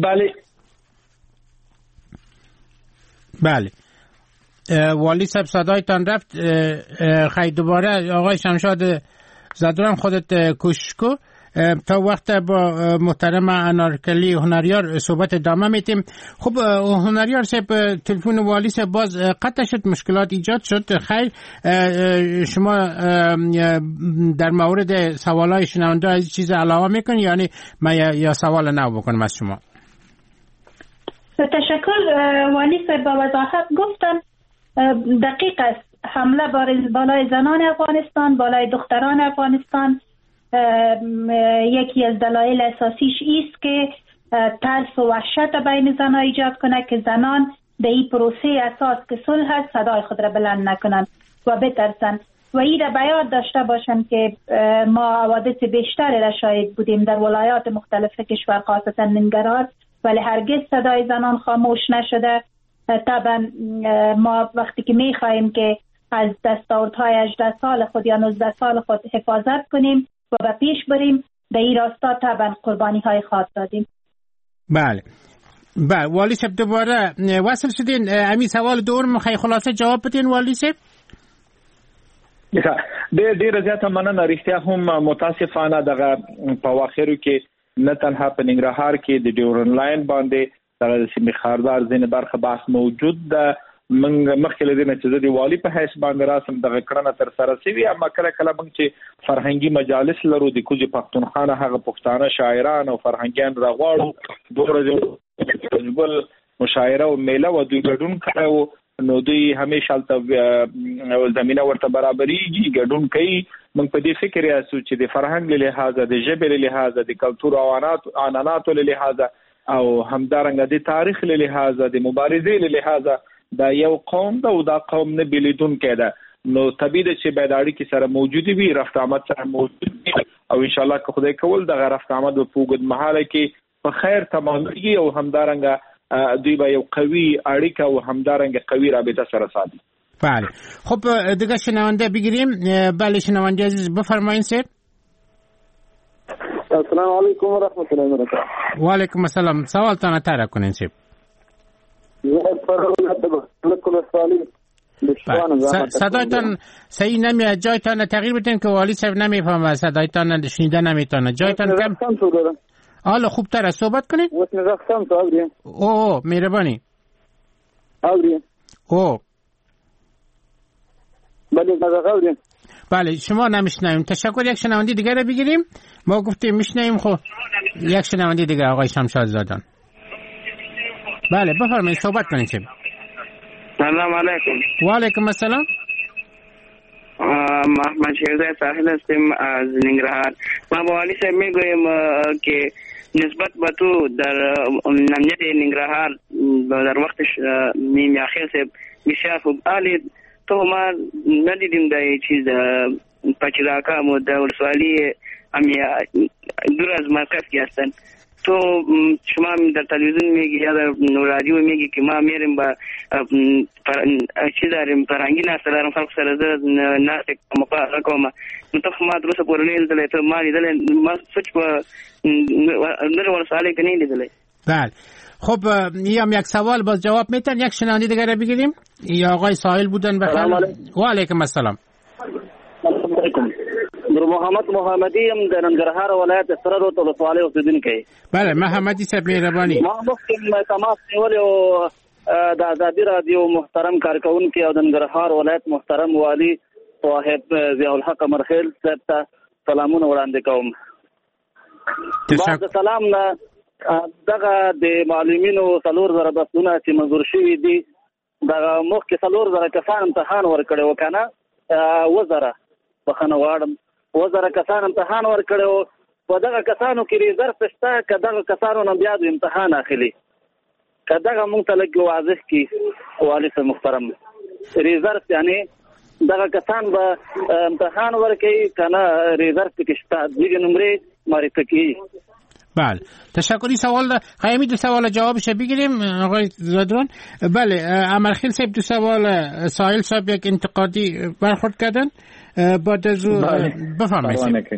بله والی صاحب صدایتان رفت خیلی دوباره آقای شمشاد زدورم خودت کشکو تا وقت با محترم انارکلی هنریار صحبت ادامه میتیم. خب هنریار صاحب تلفن والی صاحب باز قطع شد مشکلات ایجاد شد. خیر شما در مورد سوالای شنونده از چیز علاوه میکنی یعنی من یا سوال نو بکنم از شما؟ تشکر والی صاحب با وضاحت گفتن دقیق است. حمله بالای زنان افغانستان بالای دختران افغانستان یکی از دلایل اساسیش است که ترس و وحشت بین زنان ایجاد کنه که زنان به این پروسه اساس که صلح است صدای خود را بلند نکنند و بترسند و این را به یاد داشته باشند که ما حوادث بیشتری را شاهد بودیم در ولایات مختلف کشور خاصتا ننگرهار ولی هرگز صدای زنان خاموش نشده. طبعا ما وقتی که می‌خواهیم که از دستاوردهای 18 سال خود یا 19 سال خود حفاظت کنیم و به پیش بریم در این راستا طبعا قربانی های خاص دادیم. بله والی صاحب دوباره وصل شدین. همین سوال دور مخی خلاصه جواب بدین والی صاحب. ډیر زیاته مننه. رښتیا هم متاسفانه دغه په واخرو کې نه تنها په ننګرهار کې د ډیورن لاین باندې دغه سیمې خاردار ځینې برخه بحث موجود ده. من مخکې لدې نه چې د والی په حیث باندې راسم دغه کړنه تر سره شوی اما کله کله موږ چې فرهنګي مجالس لرو د کوزي پښتونخوا هغه پښتانه شاعران او فرهنګیان راغواړو دوه بل مشاعره او میله و دوی ګډون کړو نو دوی همیشه تل زمينه ورته برابرېږي ګډون کوي. موږ په دې فکر یاسو چې د فرهنګ له لحاظه د ژبې له لحاظه د کلتور او عنعناتو له لحاظه او همدارنګه د تاریخ له لحاظه د مبارزې له لحاظه دا یو قوم ده او دا قوم نه بلیدون کېده نو طبیعي ده چې باید اړیکې سره موجود وي رفت آمد سره موجود وي او ان شاء الله که خدای کول دغه رفت آمد په اوږد مهاله کې په خیر تمامېږي او همدارنګه دوی به یو قوي اړیکه او همدارنګه قوي رابطه سره ساتي. بله خب دیگه شنونده بگیریم. بله شنونده عزیز بفرمایید سر. السلام علیکم و رحمت الله و برکاته. و علیکم السلام. سوالتان اطرح کنین سر. صدایتان صحیح نمیاد. جایتان تغییر بدین که والی صاحب نمیفهمه. صدایتان شنیده نمیتونه. جایتان کم حالا خوبتر صحبت کنید. اوه مهربانی. اوه بله شما نمیشنویم. تشکر. یک شنونده دیگه رو بگیریم. ما گفتیم میشنویم. خب یک شنونده دیگه آقای شمشاد زادان. بله بفرمایید صحبت کنید. سلام علیکم. و علیکم السلام. محمد شیرزای ساحل هستیم از ننگرهار. ما با والی صاحب میگویم که نسبت به تو در امنیت ننگرهار در وقتش میم اخیر صاحب بسیار خوب آلی تو ما ندیدیم در یه چیز پچراکا و در ولسوالی دور از مرکز که هستن تو شما در تلویزیون میگی یا در رادیو میگی که ما میریم با چی داریم فرهنگی ناسته دارم خلق سر ناسته مقاله کوم نو ته ما درسه پورې لیدلې ته ما لیدلې ما سوچ په نور ورساله کې نه لیدلې. بله خب هم یک سوال باز جواب میتن. یک شنونده دیگه رو بگیریم. یا آقای ساحل بودن بخیر. و علیکم السلام. السلام علیکم. نور محمد محمدی هم در ننګرهار ولایت سره روته ولسوالۍ اوسیدونکی. بله محمدی صاحب مهرباني. ما مخکې تماس نیولې او د آزادي رادیو محترم کارکونکي او د ننګرهار ولایت محترم والی صاحب ضیاء الحق مرخیل صاحب ته سلامونه وړاندې کوم. بعد سلام نه دغه د معلمینو 4000 بسونه چې منظور شوي دي دغه مخکې 4000 کسان امتحان ورکړي وکنه وزره بخنه واړم 2000 کسان امتحان ورکړي او دغه کسانو کې ریزرو شته که دغه کسانو نه بیا د امتحان اخلي که دغه مونږ ته لږ واضح کی والی صاحب محترم ریزرو یعنی دغه کسان به امتحان ورکړي کنه ریزرو کې شته دیگه نمره معرفی کی. بله تشکری. سوال خیمی دو سوال جوابش بگیریم آقای زادران. بله امرخیل صاحب دو سوال ساحل صاحب یک انتقادی برخورد کردن بعد از بفرمایید.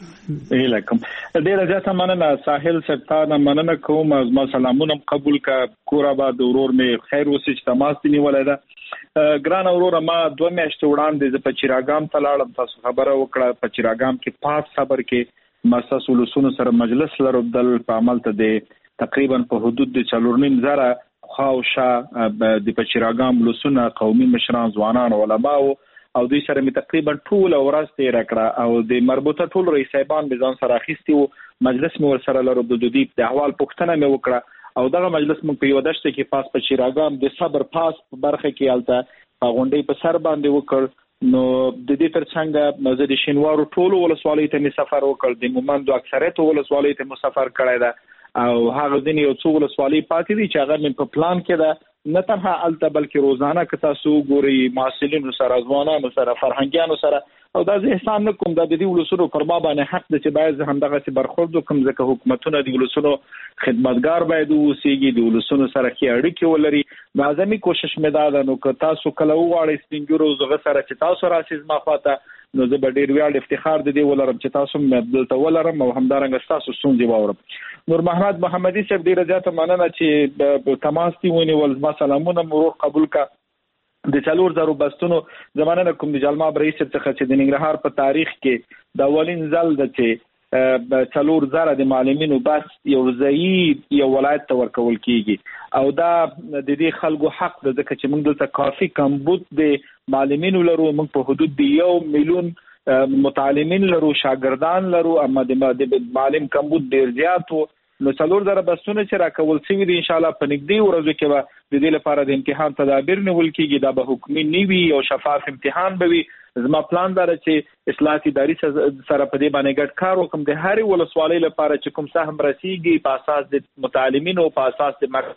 علیکم ډیر زیاته مننه ساحل صاحب ته مننه کوم از ما سلامونه قبول کا کور آباد ورور می خیر اوسې چې تماس دی نیولای دا ګران اورور ما 2 میاشتې وړاندې په چراغام ته لاړم تاسو خبره وکړه په چراغام کې 5 خبر کې مؤسسه ولسونو سره مجلس لرو دل په عمل ته دی تقریبا په حدود د 4.5 خواوشا د پچراغام ولسونه قومي مشران ځوانان علماء او دوی سره می تقریبا ټول ورځ تیر کړه او د مربوطه ټول رئیسایبان به ځان سره اخیستي او مجلس مو سره لرو د دوی د احوال پوښتنه مې وکړه او دغه مجلس مو په یو دشته کې پاس پچراغام د صبر پاس برخه کې الته غونډې په سر باندې وکړ نو د دې ترڅنګ د شینوارو ټولو ولسوالۍ ته می سفر وکړ د مومند اکثریت ولسوالۍ ته مو سفر کړی دا او هغه د یو څو ولسوالۍ پاتې دي چې هغه من په پلان کې ده نه تنها الته بلکې روزانه که تاسو ګوري معلمینو سره ځوانانو سره فرهنګیانو سره او دا زه احسان نکوم دا د دې ولسونو پر ما باندې حق د چې باید هم دغه څه برخورد وکم ځکه حکومتونه د ولسونو خدمتګار باید اوسېږي د ولسونو سره کې اړیکې ولري لازمي کوشش مې دا ده نو که تاسو کله وغواړئ سپینګیرو زغه سره چې تاسو راسیز ما خواته نو زه به ډیر ویاړ افتخار د دې ولرم چې تاسو مې دلته ولرم او همدارنګه تاسو ستونزې واورم. نور محمد محمدي صاحب ډیره زیاته مننه چې تماس دی ونیول ما سلامونه مرور قبول کا د 4000 بستونو زمانه نه کوم د جلماب رئیس څخه چې د ننګرهار په تاریخ کې د اولین ځل د چې 4000 د معلمینو بس یو ځای یو ولایت ته ورکول کیږي او دا د دې خلکو حق د ځکه چې موږ دلته کافي کمبود د معلمینو لرو موږ په حدود د 1 میلیون متعلمین لرو شاګردان لرو اما د معلم کمبود ډیر زیات وو نو 4000 بسونه چې راکول شوی دي ان شاء الله په نږدې ورځو کې به د دې لپاره د امتحان تدابیر نیول کیږي دا به حکومي نیوي او شفاف امتحان به وي. زما پلان دا چې اصلاحات اداري سره په دې باندې ګډ کار وکم د هر ولسوالۍ لپاره چې کوم سهم رسیږي په اساس د متعلمینو او په اساس د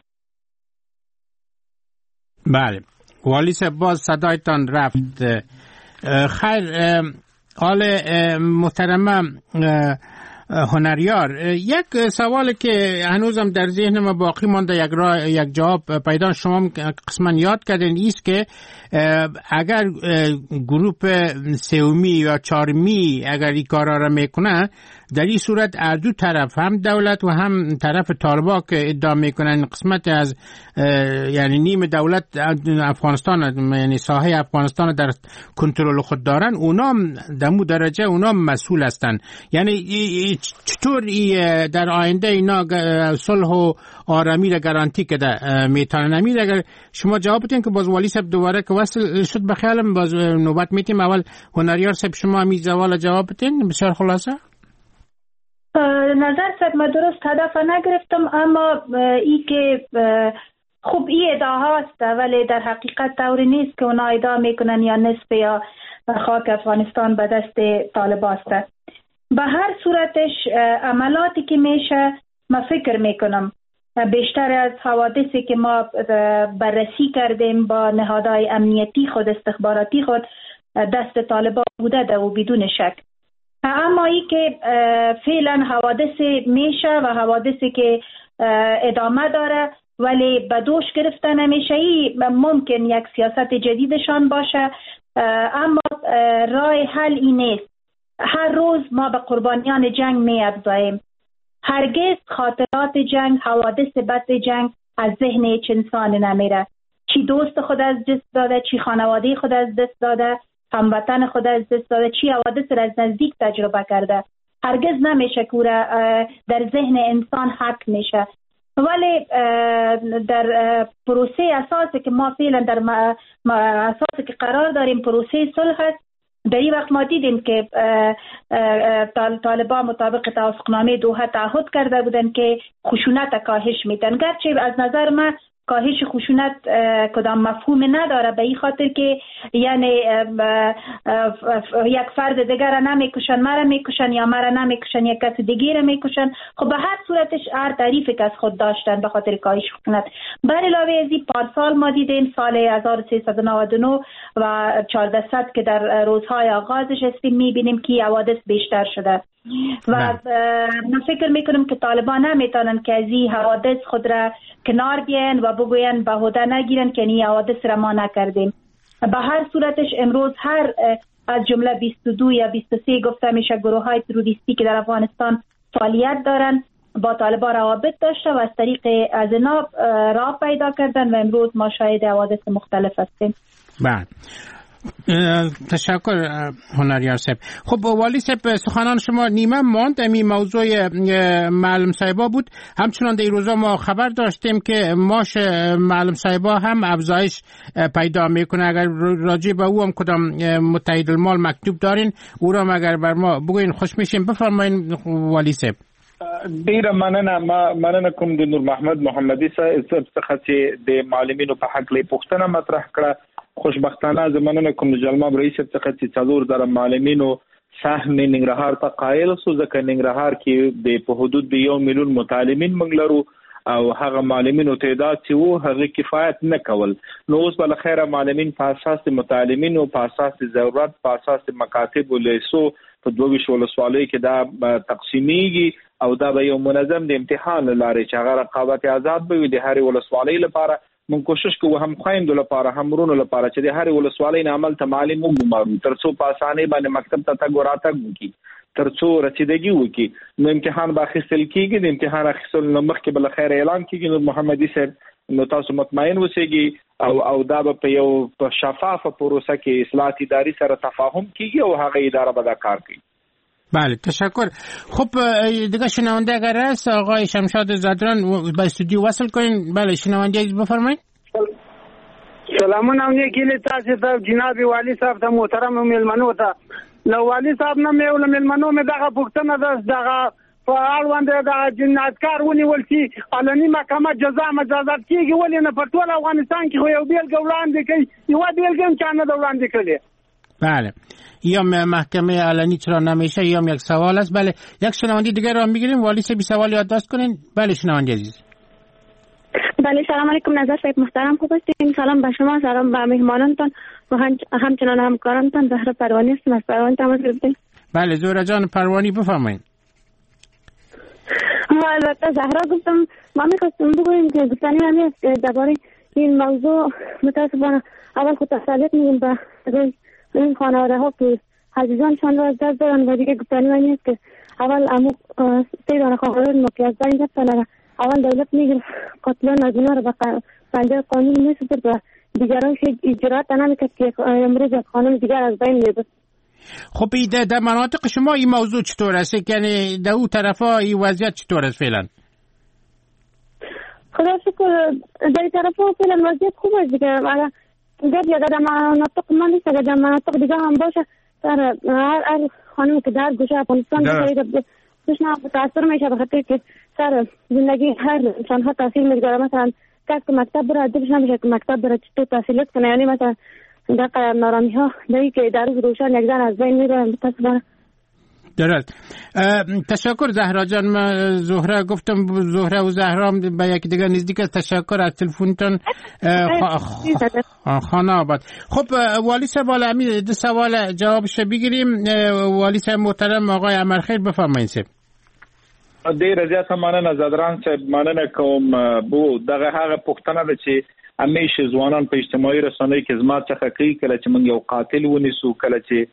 بله والی صاحب باز صدایتان رفت. خیر حال محترمه هنریار یک سوالی که هنوزم در ذهن ما باقی مانده یک جواب پیدا شما قسما یاد کردین ایست که اگر گروپ سومی یا چهارمی اگر این کارا را میکنه در این صورت از دو طرف هم دولت و هم طرف طالبا که ادعا میکنن قسمت از یعنی نیم دولت افغانستان یعنی ساحه افغانستان در کنترل خود دارن اونا دمو درجه اونا مسئول هستن. یعنی چطور در آینده اینا صلح و آرامی را گارانتی کده میتونن؟ امید اگر شما جواب بدین که باز والی صاحب دوباره که وصل شد بخیالم باز نوبت میتیم اول هنریار صاحب شما همین سوال جواب بدین بسیار خلاصه. نظر صاحب ما درست هدف نگرفتم اما ای که خوب ای ادعا هست ولی در حقیقت طوری نیست که اونا ادعا میکنن یا نصف یا خاک افغانستان به دست طالب است. به هر صورتش عملاتی که میشه ما فکر میکنم بیشتر از حوادثی که ما بررسی کردیم با نهادهای امنیتی خود استخباراتی خود دست طالبان بوده ده و بدون شک اما ای که فعلا حوادث میشه و حوادثی که ادامه داره ولی به دوش گرفته نمیشه، ای ممکن یک سیاست جدیدشان باشه، اما راه حل این نیست. هر روز ما به قربانیان جنگ می افزاییم. هرگز خاطرات جنگ، حوادث بد جنگ از ذهن هیچ انسان نمیره. چی دوست خود از دست داده، چی خانواده خود از دست داده، هموطن خود از دست داده، چی حوادث را از نزدیک تجربه کرده، هرگز نمیشه که در ذهن انسان حک میشه. ولی در پروسه اساسی که ما فعلا در اساسی که قرار داریم پروسه صلح است، در این وقت ما دیدیم که طالبان مطابق توافقنامه دوحه تعهد کرده بودن که خشونت کاهش میدن، گرچه از نظر من کاهش خشونت کدام مفهوم نداره، به این خاطر که یعنی یک فرد دیگر را نمیکشن، مرا میکشن، یا مرا نمیکشن یک کس دیگر را میکشن. خب به هر صورتش هر تعریفی که از خود داشتن به خاطر کاهش خشونت. بر علاوه از این پارسال ما دیدیم سال 1399 و 1400 که در روزهای آغازش هستیم میبینیم که حوادث بیشتر شده و من فکر میکنم که طالبان نمیتونن که از این حوادث خود را کنار بیان و بگوین بهوده نگیرن که این حوادث را ما نکردیم. به هر صورتش امروز هر از جمله 22 یا 23 گفته میشه گروه های تروریستی که در افغانستان فعالیت دارن با طالبان روابط داشته و از طریق از اینا راه پیدا کردن و امروز ما شاهد حوادث مختلف هستیم. بله، تشکر هنریار صاحب. خب والی صاحب، سخنان شما نیمه ماند. این موضوع معلم صاحبا بود. همچنان در این روزا ما خبر داشتیم که معاش معلم صاحبا هم افزایش پیدا میکنه. اگر راجع به او هم کدام متحد المال مکتوب دارین او را اگر بر ما بگوین خوش میشیم. بفرمایین والی صاحب. ډیره مننه کوم د نور محمد محمدي صاحب څخه چې د معلمینو په حق لې پوښتنه مطرح کړه. خوشبختانه زمانه کوم د جلماب رئیس څخه چې 4000 معلمینو سهم ننګرهار ته قائل سو، ځکه ننګرهار کې د په حدود د 1 میلیون متعلمین موږ لرو او هغه معلمینو تعداد چې وو هغه کفایت نه کول. نو اوس بل خیره معلمین په اساس متعلمینو په اساس ضرورت په اساس مکاتب لیسو په 22 ولسوالیو کې دا تقسیمیږي او دا به یو منظم د امتحان لارې چې هغه رقابت آزاد به وي د هر ولسوالۍ لپاره. مونږ کوشش کوو هم خويندو لپاره هم ورونو لپاره چې د هر ولسوالۍ نه عمل ته معلم وګمارو ترڅو په اسانۍ باندې مکتب ته تګ وراتګ وکړي، ترڅو رسیدګي وکړي. نو امتحان به اخیستل کیږي، د امتحان اخیستل نو مخکې بل خیر اعلان کیږي. نو محمدي صاحب نو تاسو مطمئن اوسئ او دا به په یو شفافه پروسه کې اصلاحات اداري سره تفاهم کیږي او هغه اداره به دا کار کوي. بله، تشکر. خب دیگه شنونده اگر هست آقای شمشاد زدران به استودیو وصل کنین. بله شنونده بفرمایید. سلامونه نیکیلی تاسو ته جناب والی صاحب ته محترم مېلمنو ته. نو والی صاحب نه مې مېلمنو مې دغه پوښتنه ده دغه په اړوند د جنایتکار ونیول چې علني محکمه جزا مجازات کیږي، ولې نه په ټول افغانستان کې خو یو بیلګه وړاندې کوي، یو بیلګه هم چا نه ده وړاندې کړې. بله، یا محکمه علنی چرا نمیشه یا یک سوال است. بله یک شنونده دیگر رو میگیریم. والی صاحب سوال یادداشت کنین. بله شنونده عزیز. بله سلام علیکم نظر صاحب محترم، خوب هستین؟ سلام به شما، سلام به مهمانانتان و همچنان همکارانتان. زهرا پروانی هستم از پروان تماس گرفتیم. بله زهرا جان پروانی بفرمایید. البته زهرا گفتم ما می‌خواستم بگویم که گفتنی همی است که درباره این موضوع متاسفانه اول خود تسلیت میگیم به این خانواده ها که عزیزانشان را از دست دارن و دیگه گفتنی همی است که اول امو 3 دانه خانواده ما که از بین رفتن اول دولت میگه قتلان از اینا رو به پنجه قانون میسپرد و دیگرانش اجرات نمیکرد که امروز یک خانم دیگر از بین میبرد. خب در مناطق شما این موضوع چطور است؟ یعنی در اون طرفا این وضعیت چطور است فعلا؟ خدا شکر در این طرفا فعلا وضعیت خوب است دیگه. اگر در مناطق ما نیست، اگر در مناطق دیگه هم باشه سر هر خانم که در گوشه افغانستان بشنه تاثیر میشه به خاطر که سر زندگی هر انسان ها تاثیر میگذاره. مثلا کس که مکتب بره دلش نمیشه که مکتب بره چطور تحصیلات کنه. یعنی مثلا در نارامی ها دایی که در روز روشن یک زن از بین میره متاسفانه. درست. تشکر زهرا جان. من زهره گفتم، زهره و زهرا به یک دیگه نزدیک. تشکر از تلفنتون. خانه آباد. خب والی صاحب امید دو سوال جوابش بگیریم. والی صاحب محترم آقای امرخیل بفرمایید. ډیر زیات مننه زدران صاحب، مننه کوم. بو دغه هغه پوښتنه ده چې همیشه ځوانان په اجتماعي رسنیو کې زما څخه کوي، کله چې موږ یو قاتل ونیسو، کله چې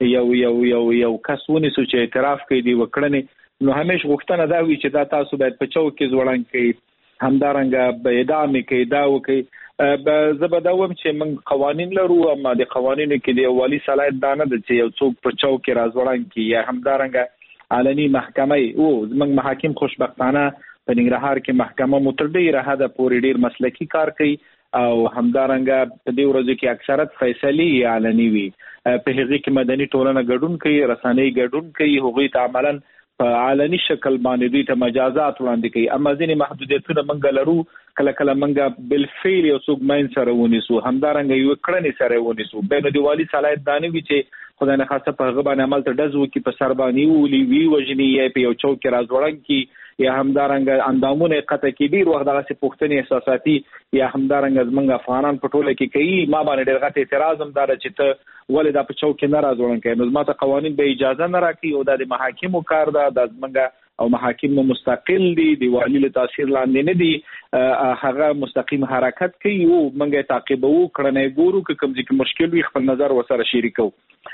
یو کس ونیسو چې اعتراف کوي دی وکړنې، نو همیشه غوښتنه دا وي چې دا تاسو باید په چوک کې ځوړند کړئ، همدارنګه به اعدام کوي، دا وکړي. زه به دا وایم چې موږ قوانین لرو، اما د قوانینو کې د والي صلاحیت دا نه ده چې یو څوک په چوک کې راځوړند کړي یا همدارنګه علني محکمه او زموږ محاکم خوشبختانه په ننګرهار کې محکمه مو تر ډیره حده پورې ډیر مسلکي کار کوي او همدارنګه په دې ورځو کې اکثرت فیصلې علني وي. په هغه کې مدني ټولنه ګډون کوي، رسنۍ ګډون کوي، هغوی ته عملاً په علني شکل باندې دوی ته مجازات وړاندې کوي. اما ځینې محدودیتونه موږ لرو، کله کله موږ بالفعل یو څوک ماین سره ونیسو، همدارنګه یو کړنې سره ونیسو. بینو دی والي صلاحیت دا نه وي چې خدای نه خاصه په هغه باندې عمل ته ډز وکړي، په سر باندې ولي وی وژني یا په یو چوک کې راځوړن کی یا همدارنګه اندامونه قطع کې ډیر وخت دغه پوښتنې احساساتي یا همدارنګه زمونږ افغانان په ټوله کې کوي. ما باندې ډیر غټ اعتراض هم دار چې ته ولې دا په چوک کې نه راځوړن کوي. نو ماته قوانین به اجازه نه راکړي او د محاکمو کار ده، د زمونږ او محاکم مستقل دي، دی والی له تاثیر لاندې نه دي، هغه مستقیم حرکت کوي او موږ تعقیبو، کړنې ګورو، که کوم ځکه مشکل وي خپل نظر وسره شریکو.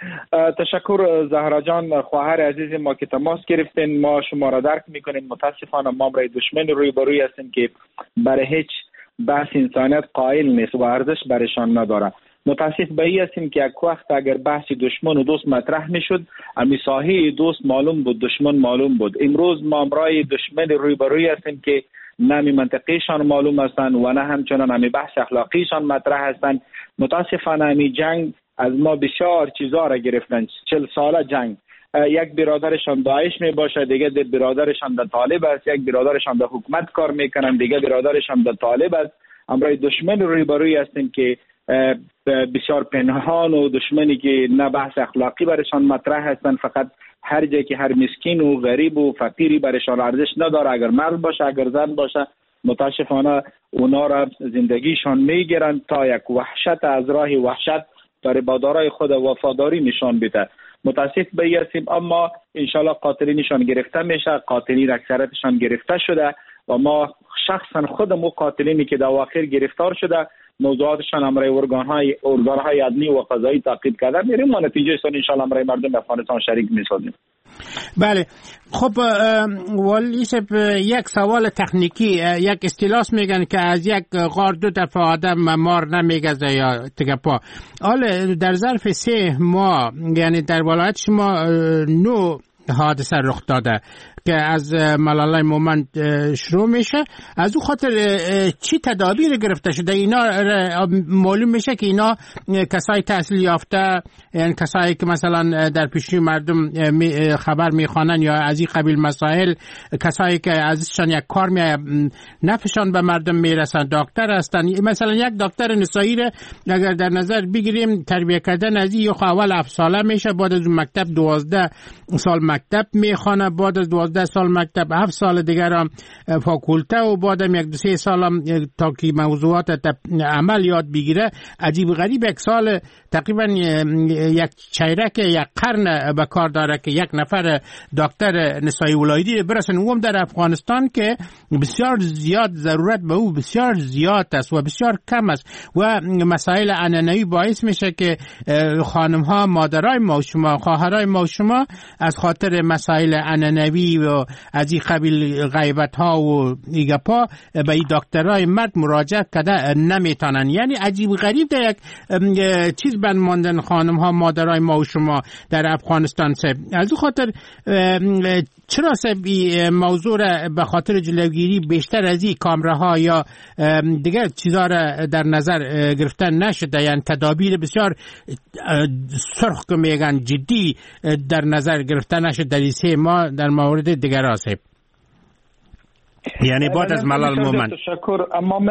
تشکر زهرا جان. خواهر عزیز ما که تماس گرفتین ما شما را درک میکنیم. متاسفانه ما برای دشمن روبروی هستیم که برای هیچ بحث انسانیت قائل نیست و ارزش برایشان نداره. متاسف به این هستیم که یک وقت اگر بحث دشمن و دوست مطرح میشد، امی ساحه دوست معلوم بود، دشمن معلوم بود. امروز ما برای دشمن روبروی هستیم که نه منطقیشان معلوم هستند و نه همچنان امی بحث اخلاقیشان مطرح هستند. متاسفانه امی جنگ از ما بسیار چیزا را گرفتن. 40 ساله جنگ. یک برادرشان داعش می باشه، دیگه برادرشان در طالب است، یک برادرشان در حکومت کار میکنن، دیگه برادرشان در طالب است. امروز دشمن روبروی هستیم که بسیار پنهان و دشمنی که نه بحث اخلاقی برشان مطرح هستند، فقط هر جایی که هر مسکین و غریب و فقیری برشان ارزش نداره، اگر مرد باشه اگر زن باشه، متاسفانه اونا را زندگیشان میگیرند تا یک وحشت از راه وحشت برای بادارای خود وفاداری نشان بده. متاسف به این هستیم، اما انشالله قاتلینشان گرفته میشه، قاتلین اکثرتشان گرفته شده و ما شخصا خودمو قاتلینی که در اواخر گرفتار شده موضوعاتشان امرای ارگانهای عدلی و قضایی تعقیب کرده میریم و نتیجه سان انشالله امرای مردم افغانستان شریک میسازیم. بله. خب والی صاحب یک سوال تکنیکی، یک اصطلاح میگن که از یک غار 2 دفعه آدم مار نمیگزه یا تگپا. حالا در ظرف 3 ماه یعنی در ولایت شما 9 حادثه رخ داده که از ملالای مومند شروع میشه. از اون خاطر چی تدابیر گرفته شده؟ اینا معلوم میشه که اینا کسای تحصیل یافته، یعنی کسایی که مثلا در پیشی مردم خبر میخوانن یا از این قبیل مسائل، کسایی که ازشان یک کار نفعشان به مردم میرسن، دکتر هستن. مثلا یک دکتر نسایی اگر در نظر بگیریم تربیت کردن از این اول 7 ساله میشه، بعد از مکتب 12 سال مکتب میخوانه، بعد از 12 سال مکتب 7 سال دیگر هم فاکولته و بعدم 1-2-3 سال هم تا که موضوعات عمل یاد بگیره. عجیب غریب یک سال تقریبا یک چیرک یک قرن به کار داره که یک نفر دکتر نسایی ولایتی برسن. اون در افغانستان که بسیار زیاد ضرورت به او بسیار زیاد است و بسیار کم است و مسائل عنعنوی باعث میشه که خانم ها، مادرای ما و شما، خواهرای ما و شما از خاطر مسائل عنعنوی و از این قبیل غیبت ها و ایگپا به این دکترای مرد مراجعه کرده نمیتونن. یعنی عجیب غریب در یک چیز بند ماندن خانم ها، مادرای ما و شما در افغانستان. از این خاطر چرا این موضوع را به خاطر جلوگیری بیشتر از این کامراها یا دیگر چیزا را در نظر گرفتن نشده؟ یعنی تدابیر بسیار سرخ که میگن جدی در نظر گرفتن نشده در 3 ماه در مورد دیگر آسیب، یعنی بعد از ملال مومند. تشکر. اما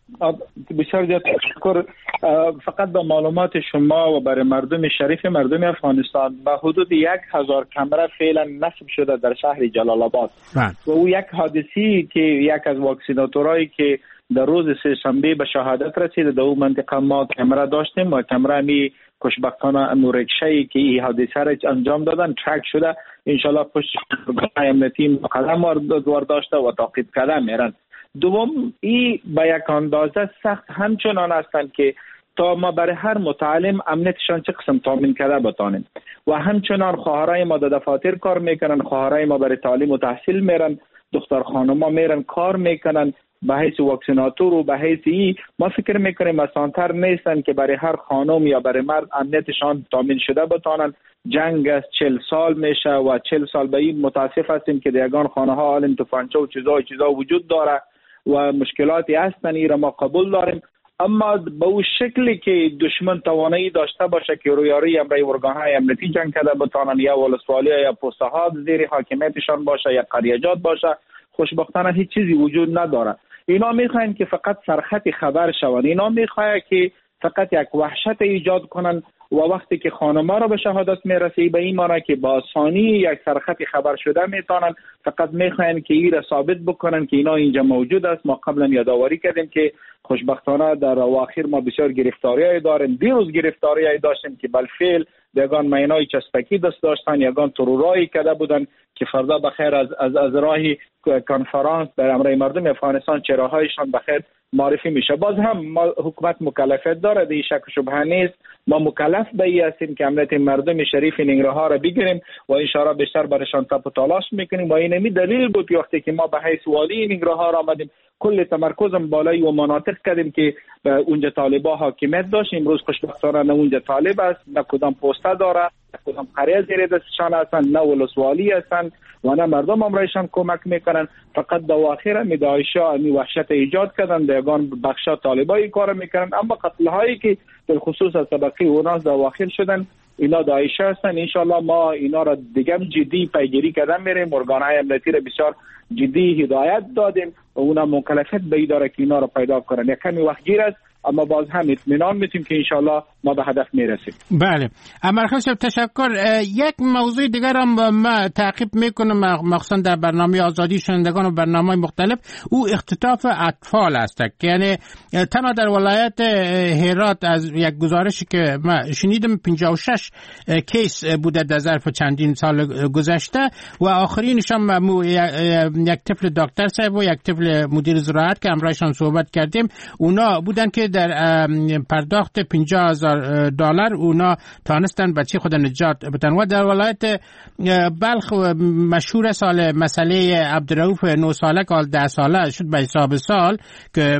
بسیار زیاد تشکر. فقط با معلومات شما و برای مردم شریف مردم افغانستان به حدود 1000 کمره فعلا نصب شده در شهر جلال آباد و او یک حادثی که یک از واکسیناتورایی که در روز سه‌شنبه به شهادت رسید در اون منطقه ما کمره داشتیم و کمره می خوشبختانه رکشه‌ای که این حادثه را انجام دادن ترک شده، انشالله پشت امنیتی مقدم وارداشته و تعقیب کرده میرن. دوم، این به یک اندازه سخت همچنان هستند که تا ما برای هر متعلم امنیتشان چه قسم تامین کرده بتانیم و همچنان خواهرای ما در دفاتر کار میکنن، خواهرای ما برای تعلیم و تحصیل میرن، دختر خانما میرن کار میکنن به حیث واکسیناتور و به حیث ای ما فکر میکنیم آسان‌تر نیستن که برای هر خانم یا برای مرد امنیتشان تامین شده بتانن. جنگ است 40 سال میشه و 40 سال به این متاسف هستیم که در یگان خانه ها حال توفانچه و چیزا وجود داره و مشکلاتی هستن، این را ما قبول داریم، اما به اون شکلی که دشمن توانایی داشته باشه که رویاری امرای ارگان‌های امنیتی جنگ کرده بتانن یا ولسوالی یا پست‌ها زیر حاکمیتشان باشه یا قریجات باشه، خوشبختانه هیچ چیزی وجود نداره. اینا میخواین که فقط سرخط خبر شون، اینا میخواین که فقط یک وحشت ایجاد کنن و وقتی که خانما را به شهادت میرسی به این معنی که با آسانی یک سرخط خبر شده میتونن، فقط میخواین که این را ثابت بکنن که اینا اینجا موجود است. ما قبلا یادآوری کردیم که خوشبختانه در اواخر ما بسیار گرفتاری‌های داریم. دیروز گرفتاری‌های داشتیم که بالفعل یگان مینای چسبکی دست داشتن، یگان ترورایی کرده بودن که فردا بخیر از راهی کنفرانس در امرای مردم افغانستان چراهایشان بخیر معرفی میشه. باز هم ما حکومت مکلفیت داره، دی شک و شبهه نیست، ما مکلف به این هستیم که امنیت مردم شریف ننگرهار را بگیریم و ان شاءالله بیشتر برشان تپ و تلاش میکنیم و این دلیل بود وقتی که ما به حیث والی ننگرهار آمدیم کل تمرکزم بالای و مناطق کردیم که اونجا طالبا حاکمیت داشت. امروز خوشبختانه نه اونجا طالب است، نه کدام پسته داره، نه کدام قریه زیر دستشان هستند، نه ولسوالی هستند و نه مردم امرایشان کمک میکنن. فقط در اواخر میدایشا امی وحشت ایجاد کردن، دیگان بخشا طالبایی کار میکنن، اما قتل هایی که به خصوص از طبقه اوناس در اواخر شدن اینا داعش هستن. انشالله ما اینا را دیگه جدی پیگیری کردن میریم، ارگانهای امنیتی را بسیار جدی هدایت دادیم و اونا مکلفیت به این داره که اینا را پیدا کنن. یک کمی وقت گیر است اما باز هم اطمینان میتونیم که انشالله ما به هدف میرسیم. بله، امرخان صاحب تشکر. یک موضوع دیگر هم ما تعقیب میکنم مخصوصا در برنامه آزادی شنوندگان و برنامه مختلف، او اختطاف اطفال است. یعنی تنها در ولایت هرات از یک گزارشی که ما شنیدم 56 کیس بوده در ظرف چندین سال گذشته و آخرینش هم یک طفل دکتر صاحب و یک طفل مدیر زراعت که همراهشان صحبت کردیم، اونا بودن که در پرداخت $50,000 اونا تانستن بچه خود نجات بدن. و در ولایت بلخ مشهور سال مسئله عبدالرؤوف 9 ساله که 10 ساله شد به حساب سال که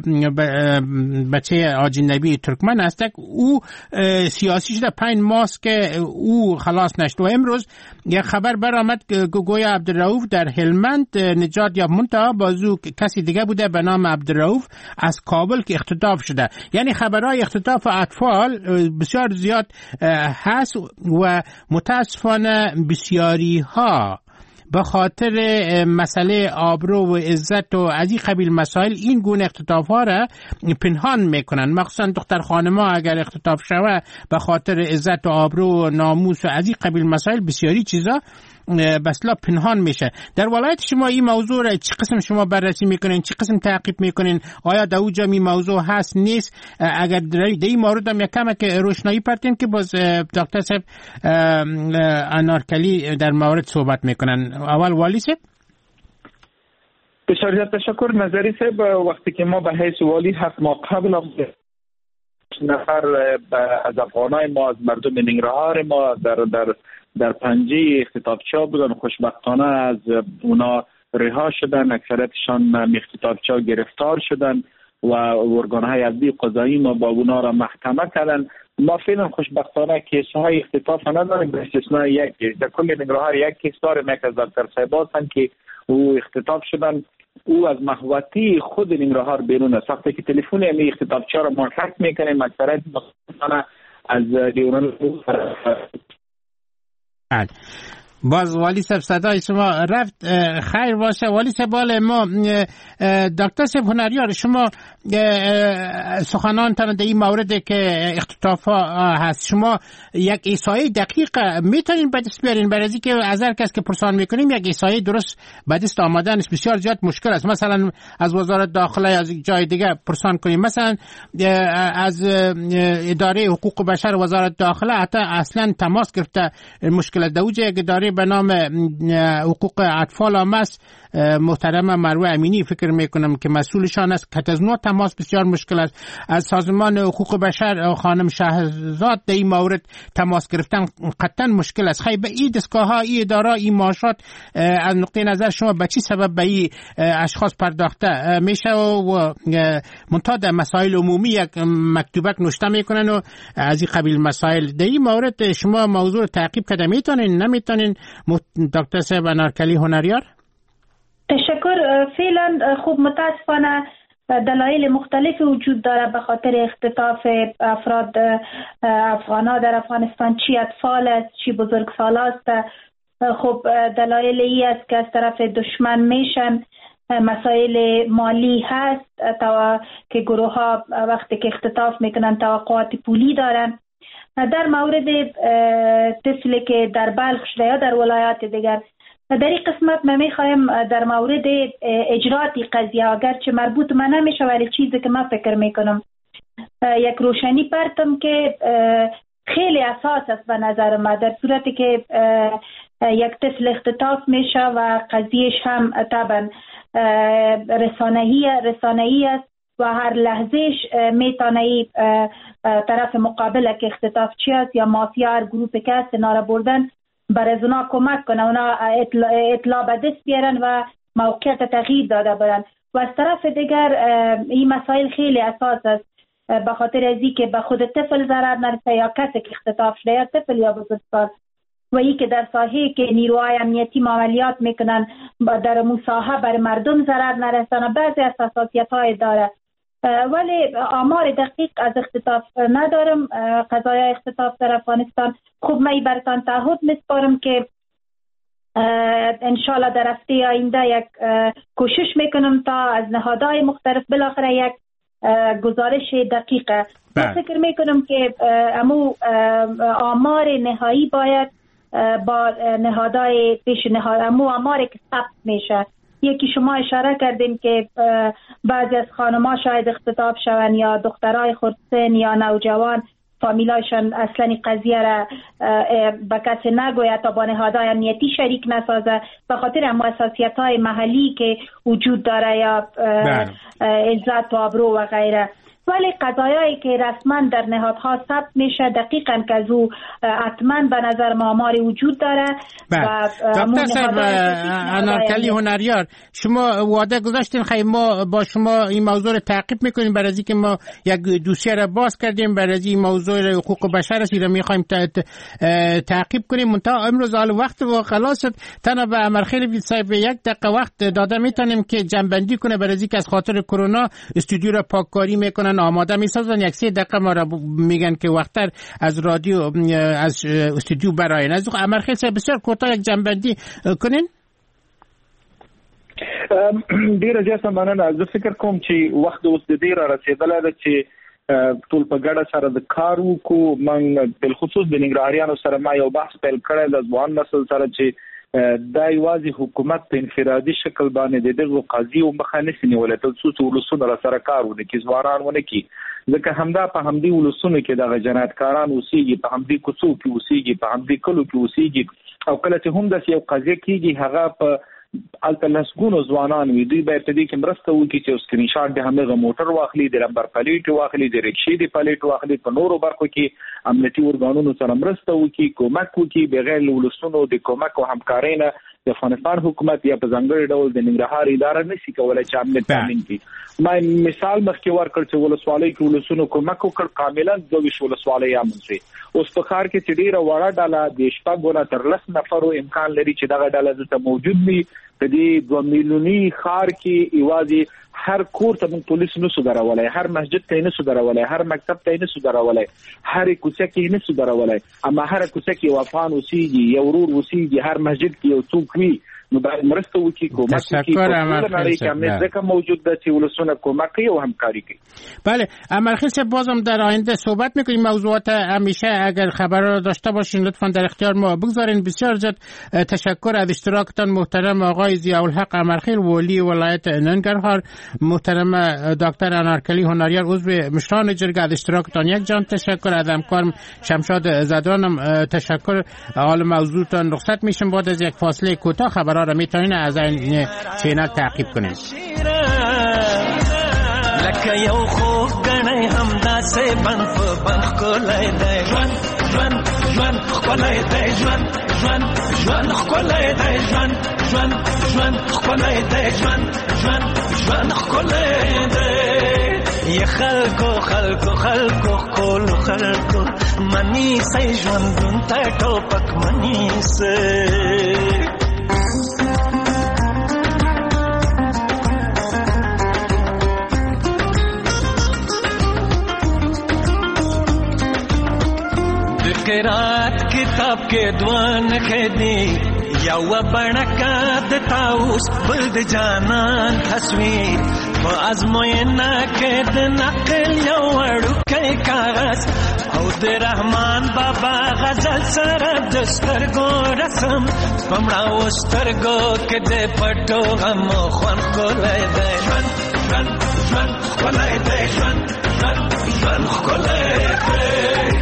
بچه حاجی نبی ترکمن است، او سیاسی شده 5 ماه که او خلاص نشد و امروز یک خبر برآمد که گویا عبدالرؤوف در هلمند نجات یافت، منتها بازو کسی دیگه بوده به نام عبدالرؤوف از کابل که اختطاف شده. یعنی خبرهای اختطاف اطفال بسیار زیاد هست و متاسفانه بسیاری ها به خاطر مسئله آبرو و عزت و از این قبیل مسائل این گونه اختطاف ها را پنهان میکنن، مخصوصا دختر خانما اگر اختطاف شوه به خاطر عزت و آبرو و ناموس و از این قبیل مسائل بسیاری چیزا بسلا پنهان میشه. در ولایت شما این موضوع را چه قسم شما بررسی میکنین، چه قسم تعقیب میکنین؟ آیا در اونجا این موضوع هست نیست؟ اگر در این مورد هم یکم که روشنایی پرتین که باز دکتر صاحب انارکلی در مورد صحبت میکنن. اول والی صاحب. بسیار تشکر نظری صاحب. وقتی که ما به حیث والی 7 ماه قبل نفر از افغانای ما از مردم ننگرهار ما در پنجه اختطافچا بودن، خوشبختانه از اونا رها شدن، اکثرتشان اختطافچا گرفتار شدن و ارگانهای عدلی قضایی ما با اونا را محکمه کردن. ما فعلا خوشبختانه کیس‌های اختطاف نداریم به استثناء یک کیس. در کل ننگرهار یک کیس داریم، یک از دکتر صاحب هستن که او اختطاف شدن. او از محوطه خود ننگرهار بیرون است. وقتی که تلفن امی اختطافچا را منحرف میکنیم اکثرت مستقیما از دیوران باز والی صاحب صدای شما رفت. خیر باشه والی صاحب. ما دکتر صاحب هنریار، شما سخنانتان در این مورد که اختطاف ها هست، شما یک احصایه دقیق میتونین به دست بیارین؟ برای از اینکه از هر کس که پرسان میکنیم یک احصایه درست به دست آمدن بسیار زیاد مشکل است. مثلا از وزارت داخله، از جای دیگه پرسان کنیم، مثلا از اداره حقوق بشر وزارت داخله حتی اصلا تماس گرفته مشکل دوجه یک اداره به نام حقوق اطفال هم است، محترم مروه امینی فکر میکنم که مسئولشان است، که از نوع تماس بسیار مشکل است. از سازمان حقوق بشر خانم شهزاد در این مورد تماس گرفتن قطعا مشکل است. خیلی به این دستگاه ها، این اداره، این معاشات از نقطه نظر شما به چی سبب به این اشخاص پرداخته میشه و منتها در مسائل عمومی یک مکتوبک نوشته میکنن و از این قبیل مسائل؟ در این مورد شما موضوع تعقیب کرده میتونین نمیتونین دکتر صاحب انارکلی هنریار؟ تشکر. فعلا خوب متاسفانه دلایل مختلفی وجود داره به خاطر اختطاف افراد افغانا در افغانستان، چی اطفال است چی بزرگسال است. خب دلایل ای است که از طرف دشمن میشن، مسائل مالی هست که گروه ها وقتی که اختطاف میکنن توقعات پولی دارن. در مورد طفلی که در بلخ شده یا در ولایات دیگر، در این قسمت من میخوایم در مورد اجرات قضیه، اگرچه مربوط من نمیشه ولی چیزی که من فکر میکنم یک روشنی پرتم که خیلی اساس است به نظر من. در صورتی که یک طفل اختطاف میشه و قضیهش هم طبعا رسانه‌ای است و هر لحظهش میتونه طرف مقابل که اختطاف چی است یا مافیا هر گروپی که هست ناره بردن بر از اونا کمک کنه، اونا اطلاع به دست بیارن و موقعیت تغییر داده برن. و از طرف دیگر این مسائل خیلی اساس است به خاطر از اینکه به خود طفل ضرر نرسه یا کسی که اختطاف شده یا طفل یا بزرگسال، و این که در ساحه که نیروهای امنیتی عملیات میکنن در مساحه بر مردم ضرر نرسانه. بعضی از حساسیت‌های داره ولی آمار دقیق از اختطاف ندارم، قضایای اختطاف در افغانستان. خوب من براتان تعهد میسپارم که انشالله در هفته آینده یک کوشش میکنم تا از نهادهای مختلف بالاخره یک گزارش دقیقه. من فکر میکنم که آمار نهایی باید با نهادهای پیش نهاد، آماری که ثبت میشه. یکی شما اشاره کردین که بعضی از خانم‌ها شاید اختطاف شون یا دخترای خردسن یا نوجوان، فامیلایشان اصلا قضیه را به کسی نگوید تا با نهادهای امنیتی شریک نسازه به خاطر حساسیت‌های محلی که وجود داره یا عزت و آبرو و غیره. ولی قضایایی که رسما در نهادها ثبت میشه دقیقاً که از او حتما به نظر ما آماری وجود داره. دکتر صاحب انارکلی هنریار، شما وعده گذاشتین خیلی ما با شما این موضوع رو تعقیب میکنیم، برای از اینکه ما یک دوسیه را باز کردیم برای از این موضوع حقوق بشر است رو میخوایم تعقیب کنیم. منتها امروز حال وقت و خلاص شد. تنها به امرخیل صاحب یک دقیقه وقت داده میتونیم که جنبندی کنه برای از اینکه از خاطر کرونا استودیو را پاککاری میکنن، آماده میسازن. یک 3 دقیقه ما را میگن که وقتر از رادیو از استودیو براین. از امرخیل صاحب بسیار کوتاه یک جنبندی کنین. ډیره زیاته مننه. زه فکر کوم چې وخت اوس د دې را رسیدلی ده چې ټول په ګډه سره د کار وکړو. من بالخصوص د ننګرهاریانو سره ما یو بحث پیل کړی د ځوان نسل سره چې دا یوازې حکومت په انفرادي شکل باندې د دغو قضیو مخه نشي نیولی، تر څو چې ولسونه راسره کار ونه کړي، ځوانان ونه کړي. ځکه همدا په همدې ولسونو کې دغه جنایتکاران اوسېږي، په همدې کوڅو کې اوسېږي، په همدې کلو کې اوسېږي. او کله چې هم داسې یو قضیه کېږي هغه په الته لسګونو ځوانان وي، دوی باید په دې کې مرسته وکړي چې سکرین شاټ د همدغه موټر واخلي، د نمبر پلیټ واخلي، د رکشې د پلیټ واخلي، په نورو برخو کې امنیتي ارګانونو سره مرسته وکړي، کومک وکړي. بغیر له ولسونو د کومک او همکارۍ نه د افغانستان حکومت یا په ځانګړي ډول د ننګرهار اداره نشي کولای چې امنیت تامین کړي. ما مثال مخکې ورکړ چې ولسوالۍ کې ولسونو کومک وکړ، کاملا 22 ولسوالۍ امن شي. اوس په ښار کې چې ډېره وړه ډله د شپږو نه تر 10 نفرو امکان لري چې دغه ډله دلته موجود وي، په دې 2 میلیوني ښار کې ایوازي هر کور ته پولیس نه سو درولای، هر مسجد ته نه سو درولای، هر مکتب ته نه سو درولای، هر کوڅه کې نه سو درولای، اما هر کوڅه کې یو افغان اوسېږي، یو ورور اوسېږي، هر مسجد کې یو څوک وي نو باید مرسته وکړي، کومک وکړي. نړۍ کې امنیت ځکه موجود ده چې ولسونه کومک کوي او همکاری کوي. بله امرخیل صاحب، بازم در آینده صحبت میکنیم موضوعات. همیشه اگر خبر را داشته باشین لطفا در اختیار ما بگذارین. بسیار زیاد تشکر از اشتراکتان محترم آقای ضیاءالحق امرخیل والی ولایت ننگرهار، محترم دکتر انارکلی هنریار عضو مشران جرگه از اشتراکتان یک جان تشکر. از همکارم شمشاد زدرانم تشکر. حال موضوعتان رخصت میشم. بعد از یک فاصله کوتاه خبرها را میتونین از این چینل تعقیب کنین. لکه یو خوب گنی همدا سه بند خلای دی جوان خلای دی جوان خلای دی جوان خلای دی جوان خلای دی ی خلکو کول خلکو منی سي جوان دون ته ټوپک منی سي قرات کتاب کې دوان خدي یو بڼکا د تاوس بل د جانان تصویر په ازموینه کې د نقل یو وړوکی کاغذ او د رحمان بابا غزل سره د سترګو رسم پمړاو سترګو کې د پټو غم خوان کولای دی ژوند کولای دی ژوند کولای دی.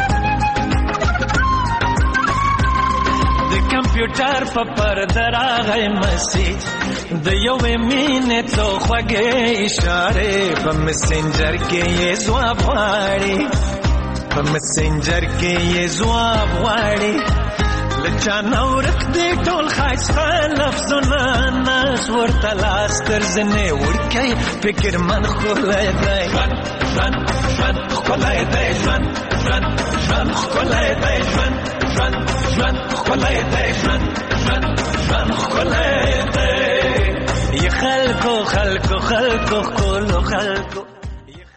کمپیوټر په پرده راغی مسیج د یوې مینې څو خوږې اشارې په مسنجر کې یې ځواب غواړي په مسنجر کې یې ځواب غواړي له چا نه ورک دی ټول ښایسته لفظونه ناز ورته لاس تر زنې وړکی فکرمن ښکلی دی ژوند ښکلی دی ژوند ښکلی دی ژوند خلای دی ژوند خلای دی ی خلکو کولو خلکو